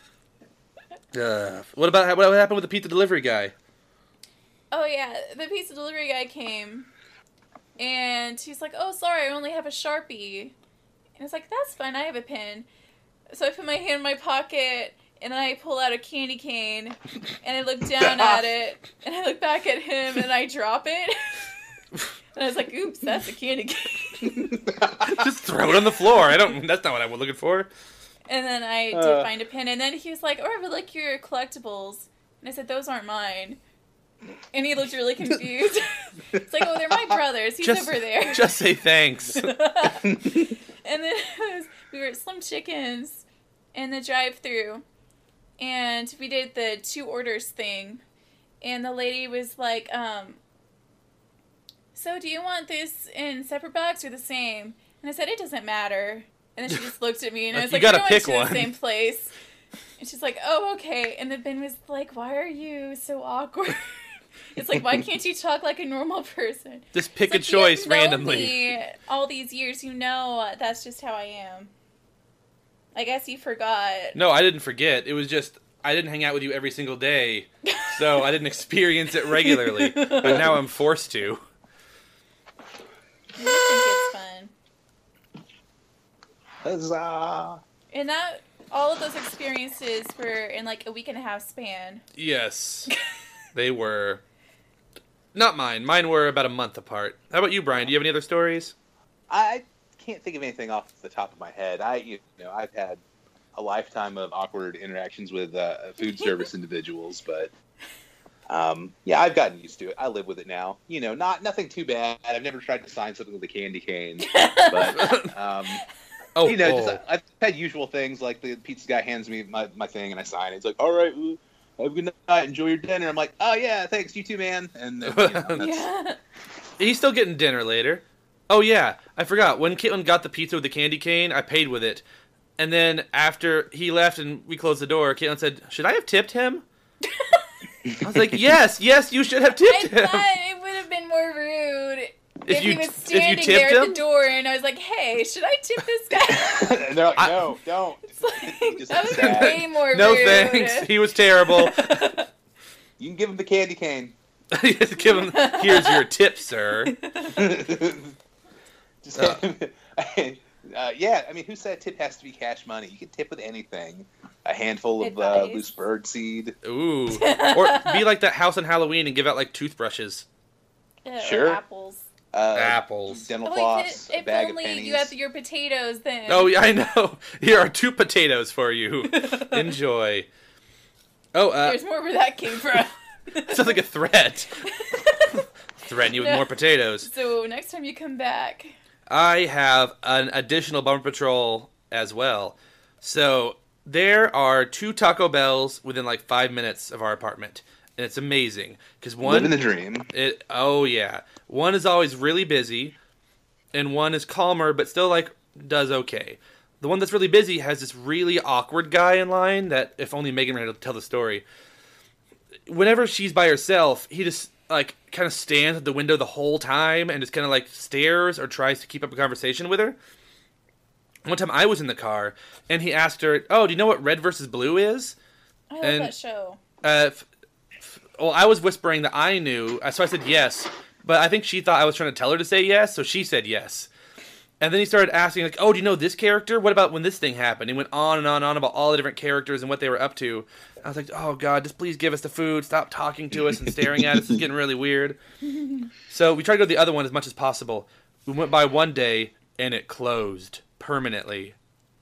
Uh, what about what happened with the pizza delivery guy? Oh, yeah. The pizza delivery guy came. And he's like, oh, sorry, I only have a Sharpie. And I was like, that's fine, I have a pen. So I put my hand in my pocket, and then I pull out a candy cane, and I look down at it, and I look back at him, and I drop it. And I was like, oops, that's a candy cane. Just throw it on the floor. I don't. That's not what I was looking for. And then I did Uh. find a pen, and then he was like, oh, I would like your collectibles. And I said, those aren't mine. And he looked really confused. It's like, oh, they're my brothers. He's Just, over there. just say thanks. And then it was, we were at Slim Chickens in the drive-thru, and we did the two orders thing, and the lady was like, um, so do you want this in separate bags or the same? And I said, it doesn't matter. And then she just looked at me, and I was You like, gotta we're going pick to one. the same place. And she's like, oh, okay. And then Ben was like, why are you so awkward? It's like, why can't you talk like a normal person? Just pick It's a like, choice you've known randomly. me all these years, you know that's just how I am. I guess you forgot. No, I didn't forget. It was just I didn't hang out with you every single day, so I didn't experience it regularly. But now I'm forced to. I think it's fun. Huzzah! And that, all of those experiences were in like a week and a half span. Yes, they were. Not mine. Mine were about a month apart. How about you, Brian? Do you have any other stories? I can't think of anything off the top of my head. I, you know, I've had a lifetime of awkward interactions with uh, food service individuals, but um, yeah, I've gotten used to it. I live with it now. You know, not nothing too bad. I've never tried to sign something with a candy cane, but um, Oh, you know, oh. just, I've had usual things like the pizza guy hands me my, my thing and I sign it. He's like, "All right, well, have a good night. Enjoy your dinner." I'm like, "Oh yeah, thanks. You too, man." And then, you know, that's, Yeah. He's still getting dinner later. Oh yeah, I forgot. When Caitlin got the pizza with the candy cane, I paid with it. And then after he left and we closed the door, Caitlin said, "Should I have tipped him?" I was like, "Yes, yes, you should have I tipped him." thought it would have been more rude If if, you- he was if you standing tipped there at him? the door and I was like, hey, should I tip this guy? and they're like, I- "No, don't." It's like, Just that was sad. way more No rude. thanks. He was terrible. You can give him the candy cane. Give him. Here's your tip, sir. Just Uh. uh, yeah, I mean, who said tip has to be cash money? You can tip with anything. A handful of uh, Advice. loose bird seed. Ooh. Or be like that house on Halloween and give out like toothbrushes. Uh, Sure. Or apples. Uh, Apples. Dental Oh, wait, floss, if a bag only of pennies. you have your potatoes then. Oh, yeah, I know. Here are two potatoes for you. Enjoy. Oh, uh, There's more where that came from. sounds like a threat. Threaten you with No. more potatoes. So next time you come back. I have an additional Bummer Patrol as well. So there are two Taco Bells within like five minutes of our apartment, and it's amazing because one, Living the dream. it oh yeah, one is always really busy, and one is calmer but still like does okay. The one that's really busy has this really awkward guy in line that if only Megan were to tell the story. Whenever she's by herself, he just like kind of stands at the window the whole time and just kind of like stares or tries to keep up a conversation with her. One time I was in the car and he asked her, "Oh, do you know what Red versus Blue is?" I love And- that show. Uh, f- f- well, I was whispering that I knew, uh, so I said yes. But I think she thought I was trying to tell her to say yes, so she said yes. And then he started asking, like, "Oh, do you know this character? What about when this thing happened?" He went on and on and on about all the different characters and what they were up to. I was like, "Oh, God, just please give us the food. Stop talking to us and staring at us. It's getting really weird." So we tried to go to the other one as much as possible. We went by one day, and it closed permanently.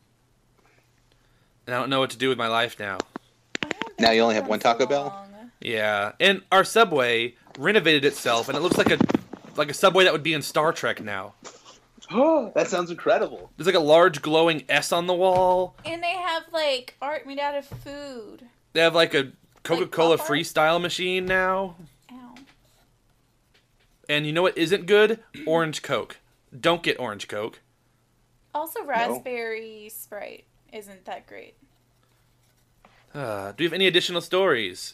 And I don't know what to do with my life now. I haven't Now you been only to have one one so Taco Bell? long. Yeah, and our Subway renovated itself, and it looks like a like a Subway that would be in Star Trek now. Oh, that sounds incredible. There's like a large glowing S on the wall. And they have like art made out of food. They have like a Coca-Cola pop art? freestyle machine now. Ow. And you know what isn't good? Orange Coke. Don't get Orange Coke. Also, raspberry Sprite isn't that great. Uh, do you have any additional stories?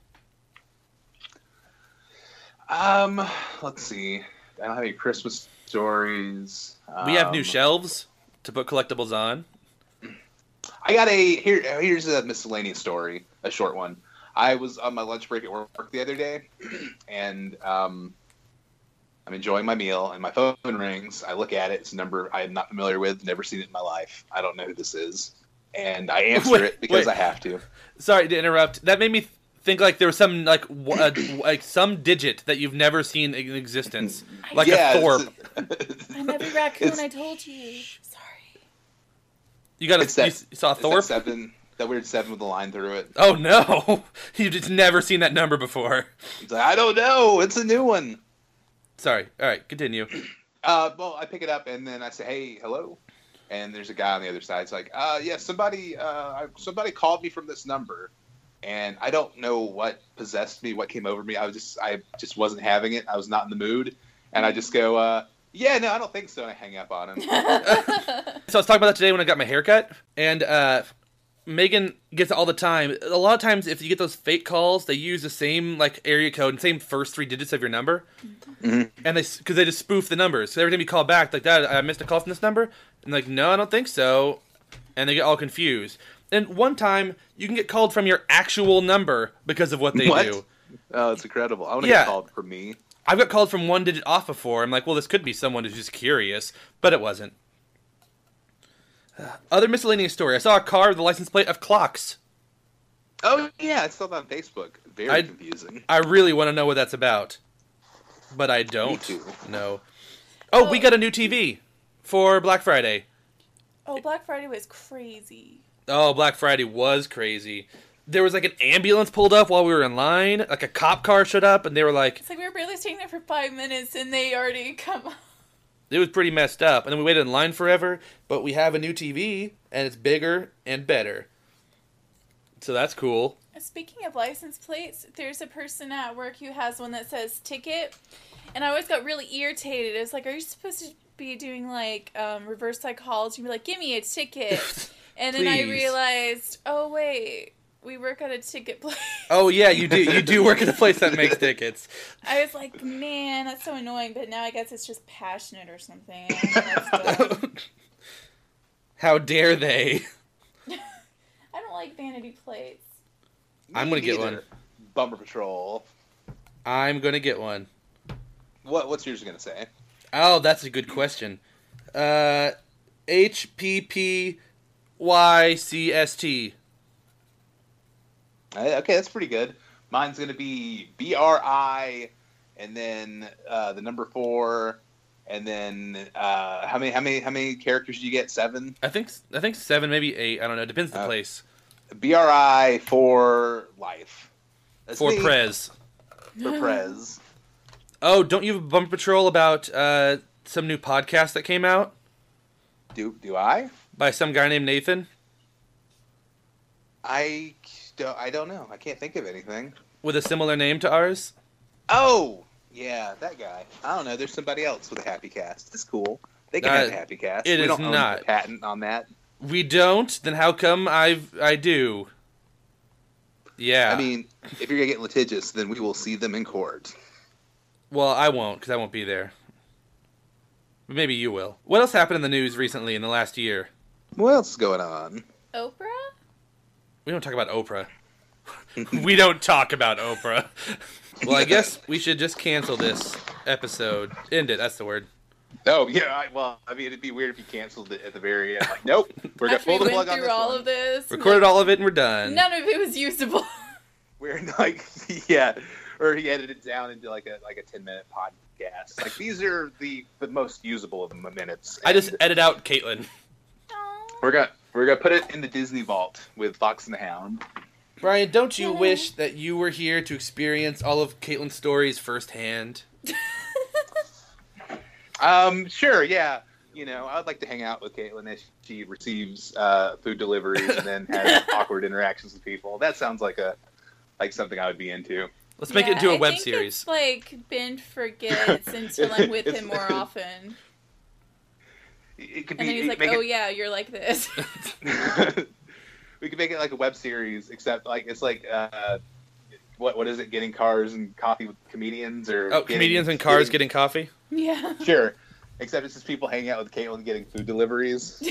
Um, let's see. I don't have any Christmas stories. We have new Um, shelves to put collectibles on. I got a here. Here's a miscellaneous story, a short one. I was on my lunch break at work the other day, and um, I'm enjoying my meal, and my phone rings. I look at it. It's a number I am not familiar with. Never seen it in my life. I don't know who this is, and I answer Wait, it because wait. I have to. Sorry to interrupt. That made me th- think like there was some like w- uh, like some digit that you've never seen in existence, like Yeah, a it's Thorpe. I'm every raccoon It's- I told you. Sorry. You got a It's that- you s- saw It's that Thorpe? seven, that weird seven with a line through it. Oh no! You've just never seen that number before. It's like, I don't know. It's a new one. Sorry. All right, continue. Uh, well, I pick it up and then I say, "Hey, hello," and there's a guy on the other side. It's like, "Uh, yeah, somebody, uh, somebody called me from this number," and I don't know what possessed me, what came over me. I was just, I just wasn't having it. I was not in the mood, and I just go, uh, "Yeah, no, I don't think so," and I hang up on him. So I was talking about that today when I got my haircut, and uh, Megan gets it all the time. A lot of times, if you get those fake calls, they use the same like area code and same first three digits of your number, Mhm. and they because they just spoof the numbers. So every time you call back, like that, I missed a call from this number, and like, no, I don't think so, and they get all confused. And one time, you can get called from your actual number because of what they What? do. Oh, it's incredible. I want to Yeah. get called from me. I've got called from one digit off before. I'm like, well, this could be someone who's just curious, but it wasn't. Uh, other miscellaneous story. I saw a car with a license plate of clocks. Oh yeah, I saw that on Facebook. Very I- confusing. I really want to know what that's about, but I don't too. know. Oh, we Oh. got a new T V for Black Friday. Oh, Black Friday was crazy. Oh, Black Friday was crazy. There was like an ambulance pulled up while we were in line. Like a cop car showed up, and they were like, It's like we were barely staying there for five minutes and they already come up. it was pretty messed up. And then we waited in line forever, but we have a new T V, and it's bigger and better. So that's cool. Speaking of license plates, there's a person at work who has one that says ticket, and I always got really irritated. It's like, are you supposed to be doing like um, reverse psychology and be like, give me a ticket? And then I Please. realized, oh wait, we work at a ticket place. Oh yeah, you do. You do work at a place that makes tickets. I was like, man, that's so annoying. But now I guess it's just passionate or something. I don't know what's going- How dare they? I don't like vanity plates. I'm Me gonna get neither. one. Bumper Patrol. I'm gonna get one. What? What's yours gonna say? Oh, that's a good question. Uh, H P P Y C S T. Uh, Okay, that's pretty good. Mine's gonna be B R I and then uh, the number four, and then uh, how many how many how many characters do you get? Seven. I think I think seven, maybe eight. I don't know. It depends the Uh, place. B R I for life. That's For me. Prez. For Prez. Oh, don't you have a bumper patrol about uh, some new podcast that came out Do do I? by some guy named Nathan I don't, I don't know. I can't think of anything. with a similar name to ours? Oh, yeah, that guy. I don't know. There's somebody else with a happy cast. It's cool. They can Uh, have a happy cast. it we is don't own not. the patent on that. We don't? Then how come I I do? Yeah. I mean, if you're gonna get litigious, then we will see them in court. well, I won't because I won't be there. But maybe you will. What else happened in the news recently in the last year? What else is going on? Oprah? We don't talk about Oprah. we don't talk about Oprah. Well, I guess we should just cancel this episode. End it. That's the word. Oh yeah. I, well, I mean, it'd be weird if you canceled it at the very end. Like, nope, we're gonna After we pull the went plug on through this all one. of this, Recorded like, all of it and we're done. none of it was usable. We're like, yeah, or he edited it down into like a like a ten minute podcast. Like these are the the most usable of the minutes. I just And edit out Caitlin. Aw. we're gonna we're gonna put it in the Disney vault with Fox and the Hound. Brian, don't you Yeah. wish that you were here to experience all of Caitlin's stories firsthand? Um, sure, yeah. You know, I'd like to hang out with Caitlin as she receives uh, food deliveries and then has awkward interactions with people. That sounds like a like something I would be into. Let's make it Yeah, into a I web think series. It's like Ben forgets until I'm with It's- him more often. It could And then be he's like, make oh it- yeah, you're like this. we could make it like a web series, except like it's like uh, what what is it? Getting cars and coffee with comedians, or Oh, getting- comedians in cars getting coffee? yeah. sure. Except it's just people hanging out with Caitlin getting food deliveries.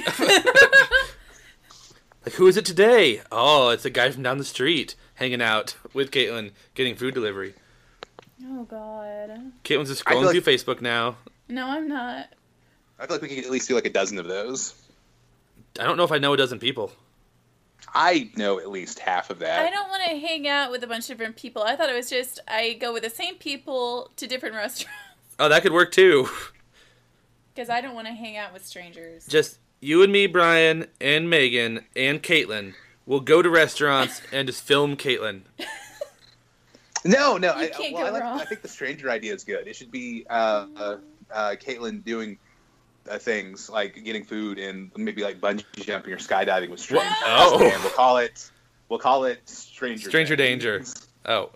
Like, who is it today? Oh, it's a guy from down the street hanging out with Caitlin getting food delivery. Oh god. Caitlin's just I feel scrolling like- through Facebook now. No, I'm not. I feel like we could at least do like a dozen of those. I don't know if I know a dozen people. I know at least half of that. I don't want to hang out with a bunch of different people. I thought it was just I go with the same people to different restaurants Oh, that could work too. because I don't want to hang out with strangers. Just you and me, Brian, and Megan, and Caitlin will go to restaurants and just film Caitlin. No, no. You I, can't well, go I, like, wrong. I think the stranger idea is good. It should be uh, uh, uh, Caitlin doing uh, things like getting food and maybe like bungee jumping or skydiving with strangers. Oh. And we'll call it we'll call it stranger Stranger Things. danger. Oh.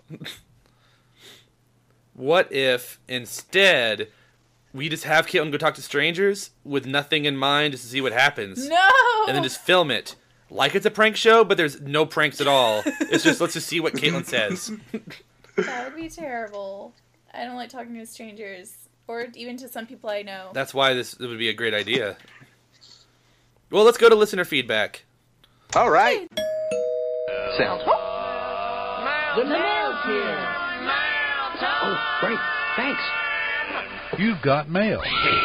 What if instead we just have Caitlin go talk to strangers with nothing in mind just to see what happens? No. And then just film it. Like it's a prank show, but there's no pranks at all. It's just, let's just see what Caitlin says. That would be terrible. I don't like talking to strangers or even to some people I know. That's why this would be a great idea. Well, let's go to listener feedback. All right. Sounds. The mail's here. Oh, great. Thanks. You've got mail.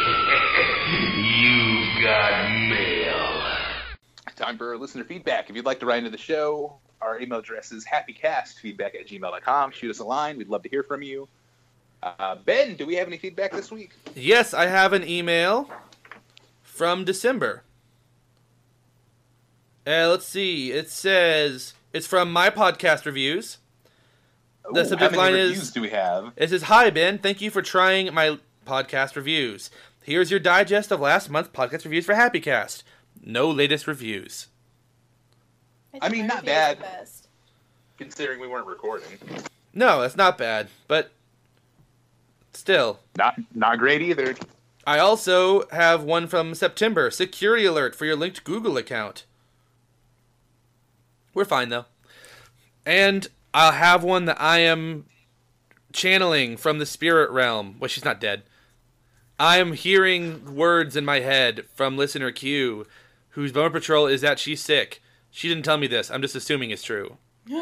You got mail. Time for listener feedback. If you'd like to write into the show, our email address is happycastfeedback at gmail dot com. Shoot us a line. We'd love to hear from you. Uh, Ben, do we have any feedback this week? Yes, I have an email from December. Uh, let's see. It says it's from my podcast reviews. The Ooh, subject how many line reviews is- do we have? It says, "Hi Ben, thank you for trying my podcast reviews. Here's your digest of last month's podcast reviews for HappyCast. No latest reviews." I think mean, my not review is bad. the best. Considering we weren't recording. No, that's not bad, but still. Not not great either. I also have one from September. Security alert for your linked Google account. We're fine, though. And I'll have one that I am channeling from the spirit realm. Well, she's not dead. I am hearing words in my head from listener Q, whose Bummer Patrol is that she's sick. She didn't tell me this. I'm just assuming it's true.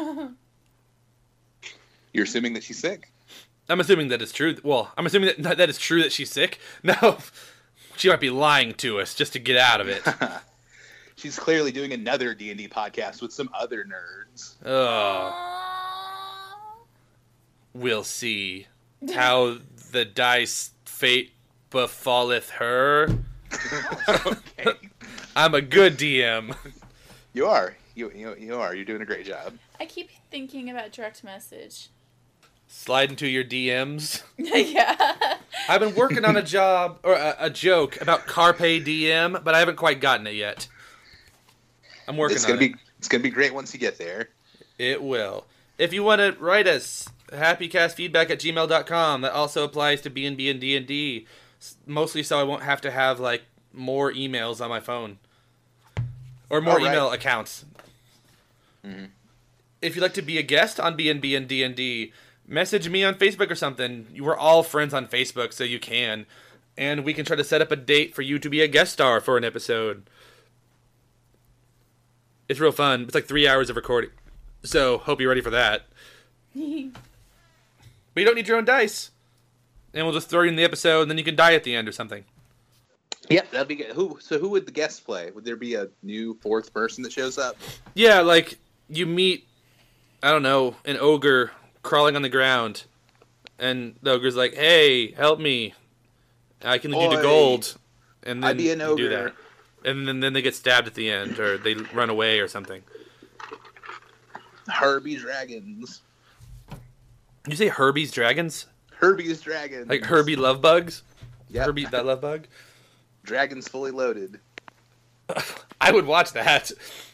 You're assuming that she's sick? I'm assuming that it's true. Well, I'm assuming that that it's true that she's sick. No, she might be lying to us just to get out of it. She's clearly doing another D and D podcast with some other nerds. Oh, Aww. we'll see. how the dice fate befalleth her. Okay. I'm a good D M. You are. You, you you are. You're doing a great job. I keep thinking about direct message. Slide into your D Ms. Yeah. I've been working on a job, or a, a joke about Carpe D M, but I haven't quite gotten it yet. I'm working It's on gonna it. be it's gonna be great once you get there. It will. If you want to write us, happycastfeedback at gmail dot com. That also applies to B and B and D and D. Mostly so I won't have to have, like, more emails on my phone. Or more All right. email accounts. Mm-hmm. If you'd like to be a guest on B and B and D and D, message me on Facebook or something. We're all friends on Facebook, so you can. And we can try to set up a date for you to be a guest star for an episode. It's real fun. It's like three hours of recording. So, hope you're ready for that. But you don't need your own dice. And we'll just throw you in the episode, and then you can die at the end or something. Yep, that'd be good. Who? So who would the guests play? Would there be a new fourth person that shows up? Yeah, like, you meet, I don't know, an ogre crawling on the ground. And the ogre's like, hey, help me. I can lead you to Oi. gold. And then I'd be an you do ogre. that. And then, then they get stabbed at the end, or they run away or something. Herbie Dragons. You say Herbie's Dragons? Herbie's Dragons. Like Herbie Love Bugs? Yep. Herbie that Love Bug? Dragons fully loaded. I would watch that.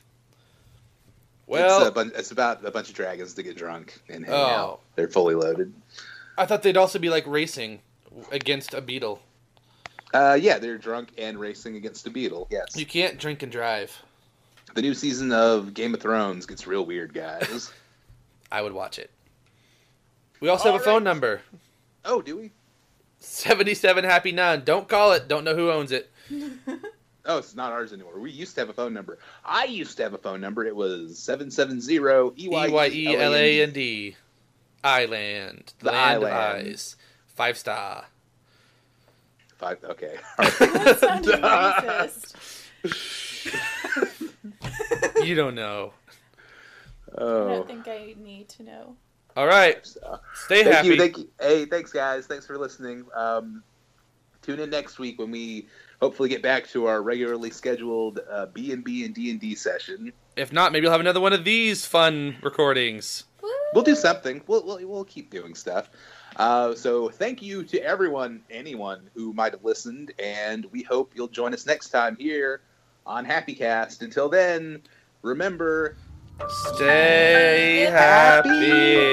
Well, it's, a bun- it's about a bunch of dragons that get drunk and hang Oh. out. They're fully loaded. I thought they'd also be like racing against a beetle. Uh, yeah, they're drunk and racing against a beetle. Yes. You can't drink and drive. The new season of Game of Thrones gets real weird, guys. I would watch it. We also have a All phone right. number. Oh, do we? seventy-seven Happy None. Don't call it. Don't know who owns it. Oh, it's not ours anymore. We used to have a phone number. I used to have a phone number. It was seven seven zero E E Y E L A N D. Island. The Land of island. Eyes. Five star. Five. Okay. That sounded racist. You don't know. I Oh. don't think I need to know. All right. So, Stay thank happy. you. Thank you. Hey, thanks, guys. Thanks for listening. Um, tune in next week when we hopefully get back to our regularly scheduled uh, B and B and D and D session. If not, maybe you'll have another one of these fun recordings. Woo! We'll do something. We'll we'll, we'll keep doing stuff. Uh, so thank you to everyone, anyone who might have listened, and we hope you'll join us next time here on HappyCast. Until then, remember. Stay happy.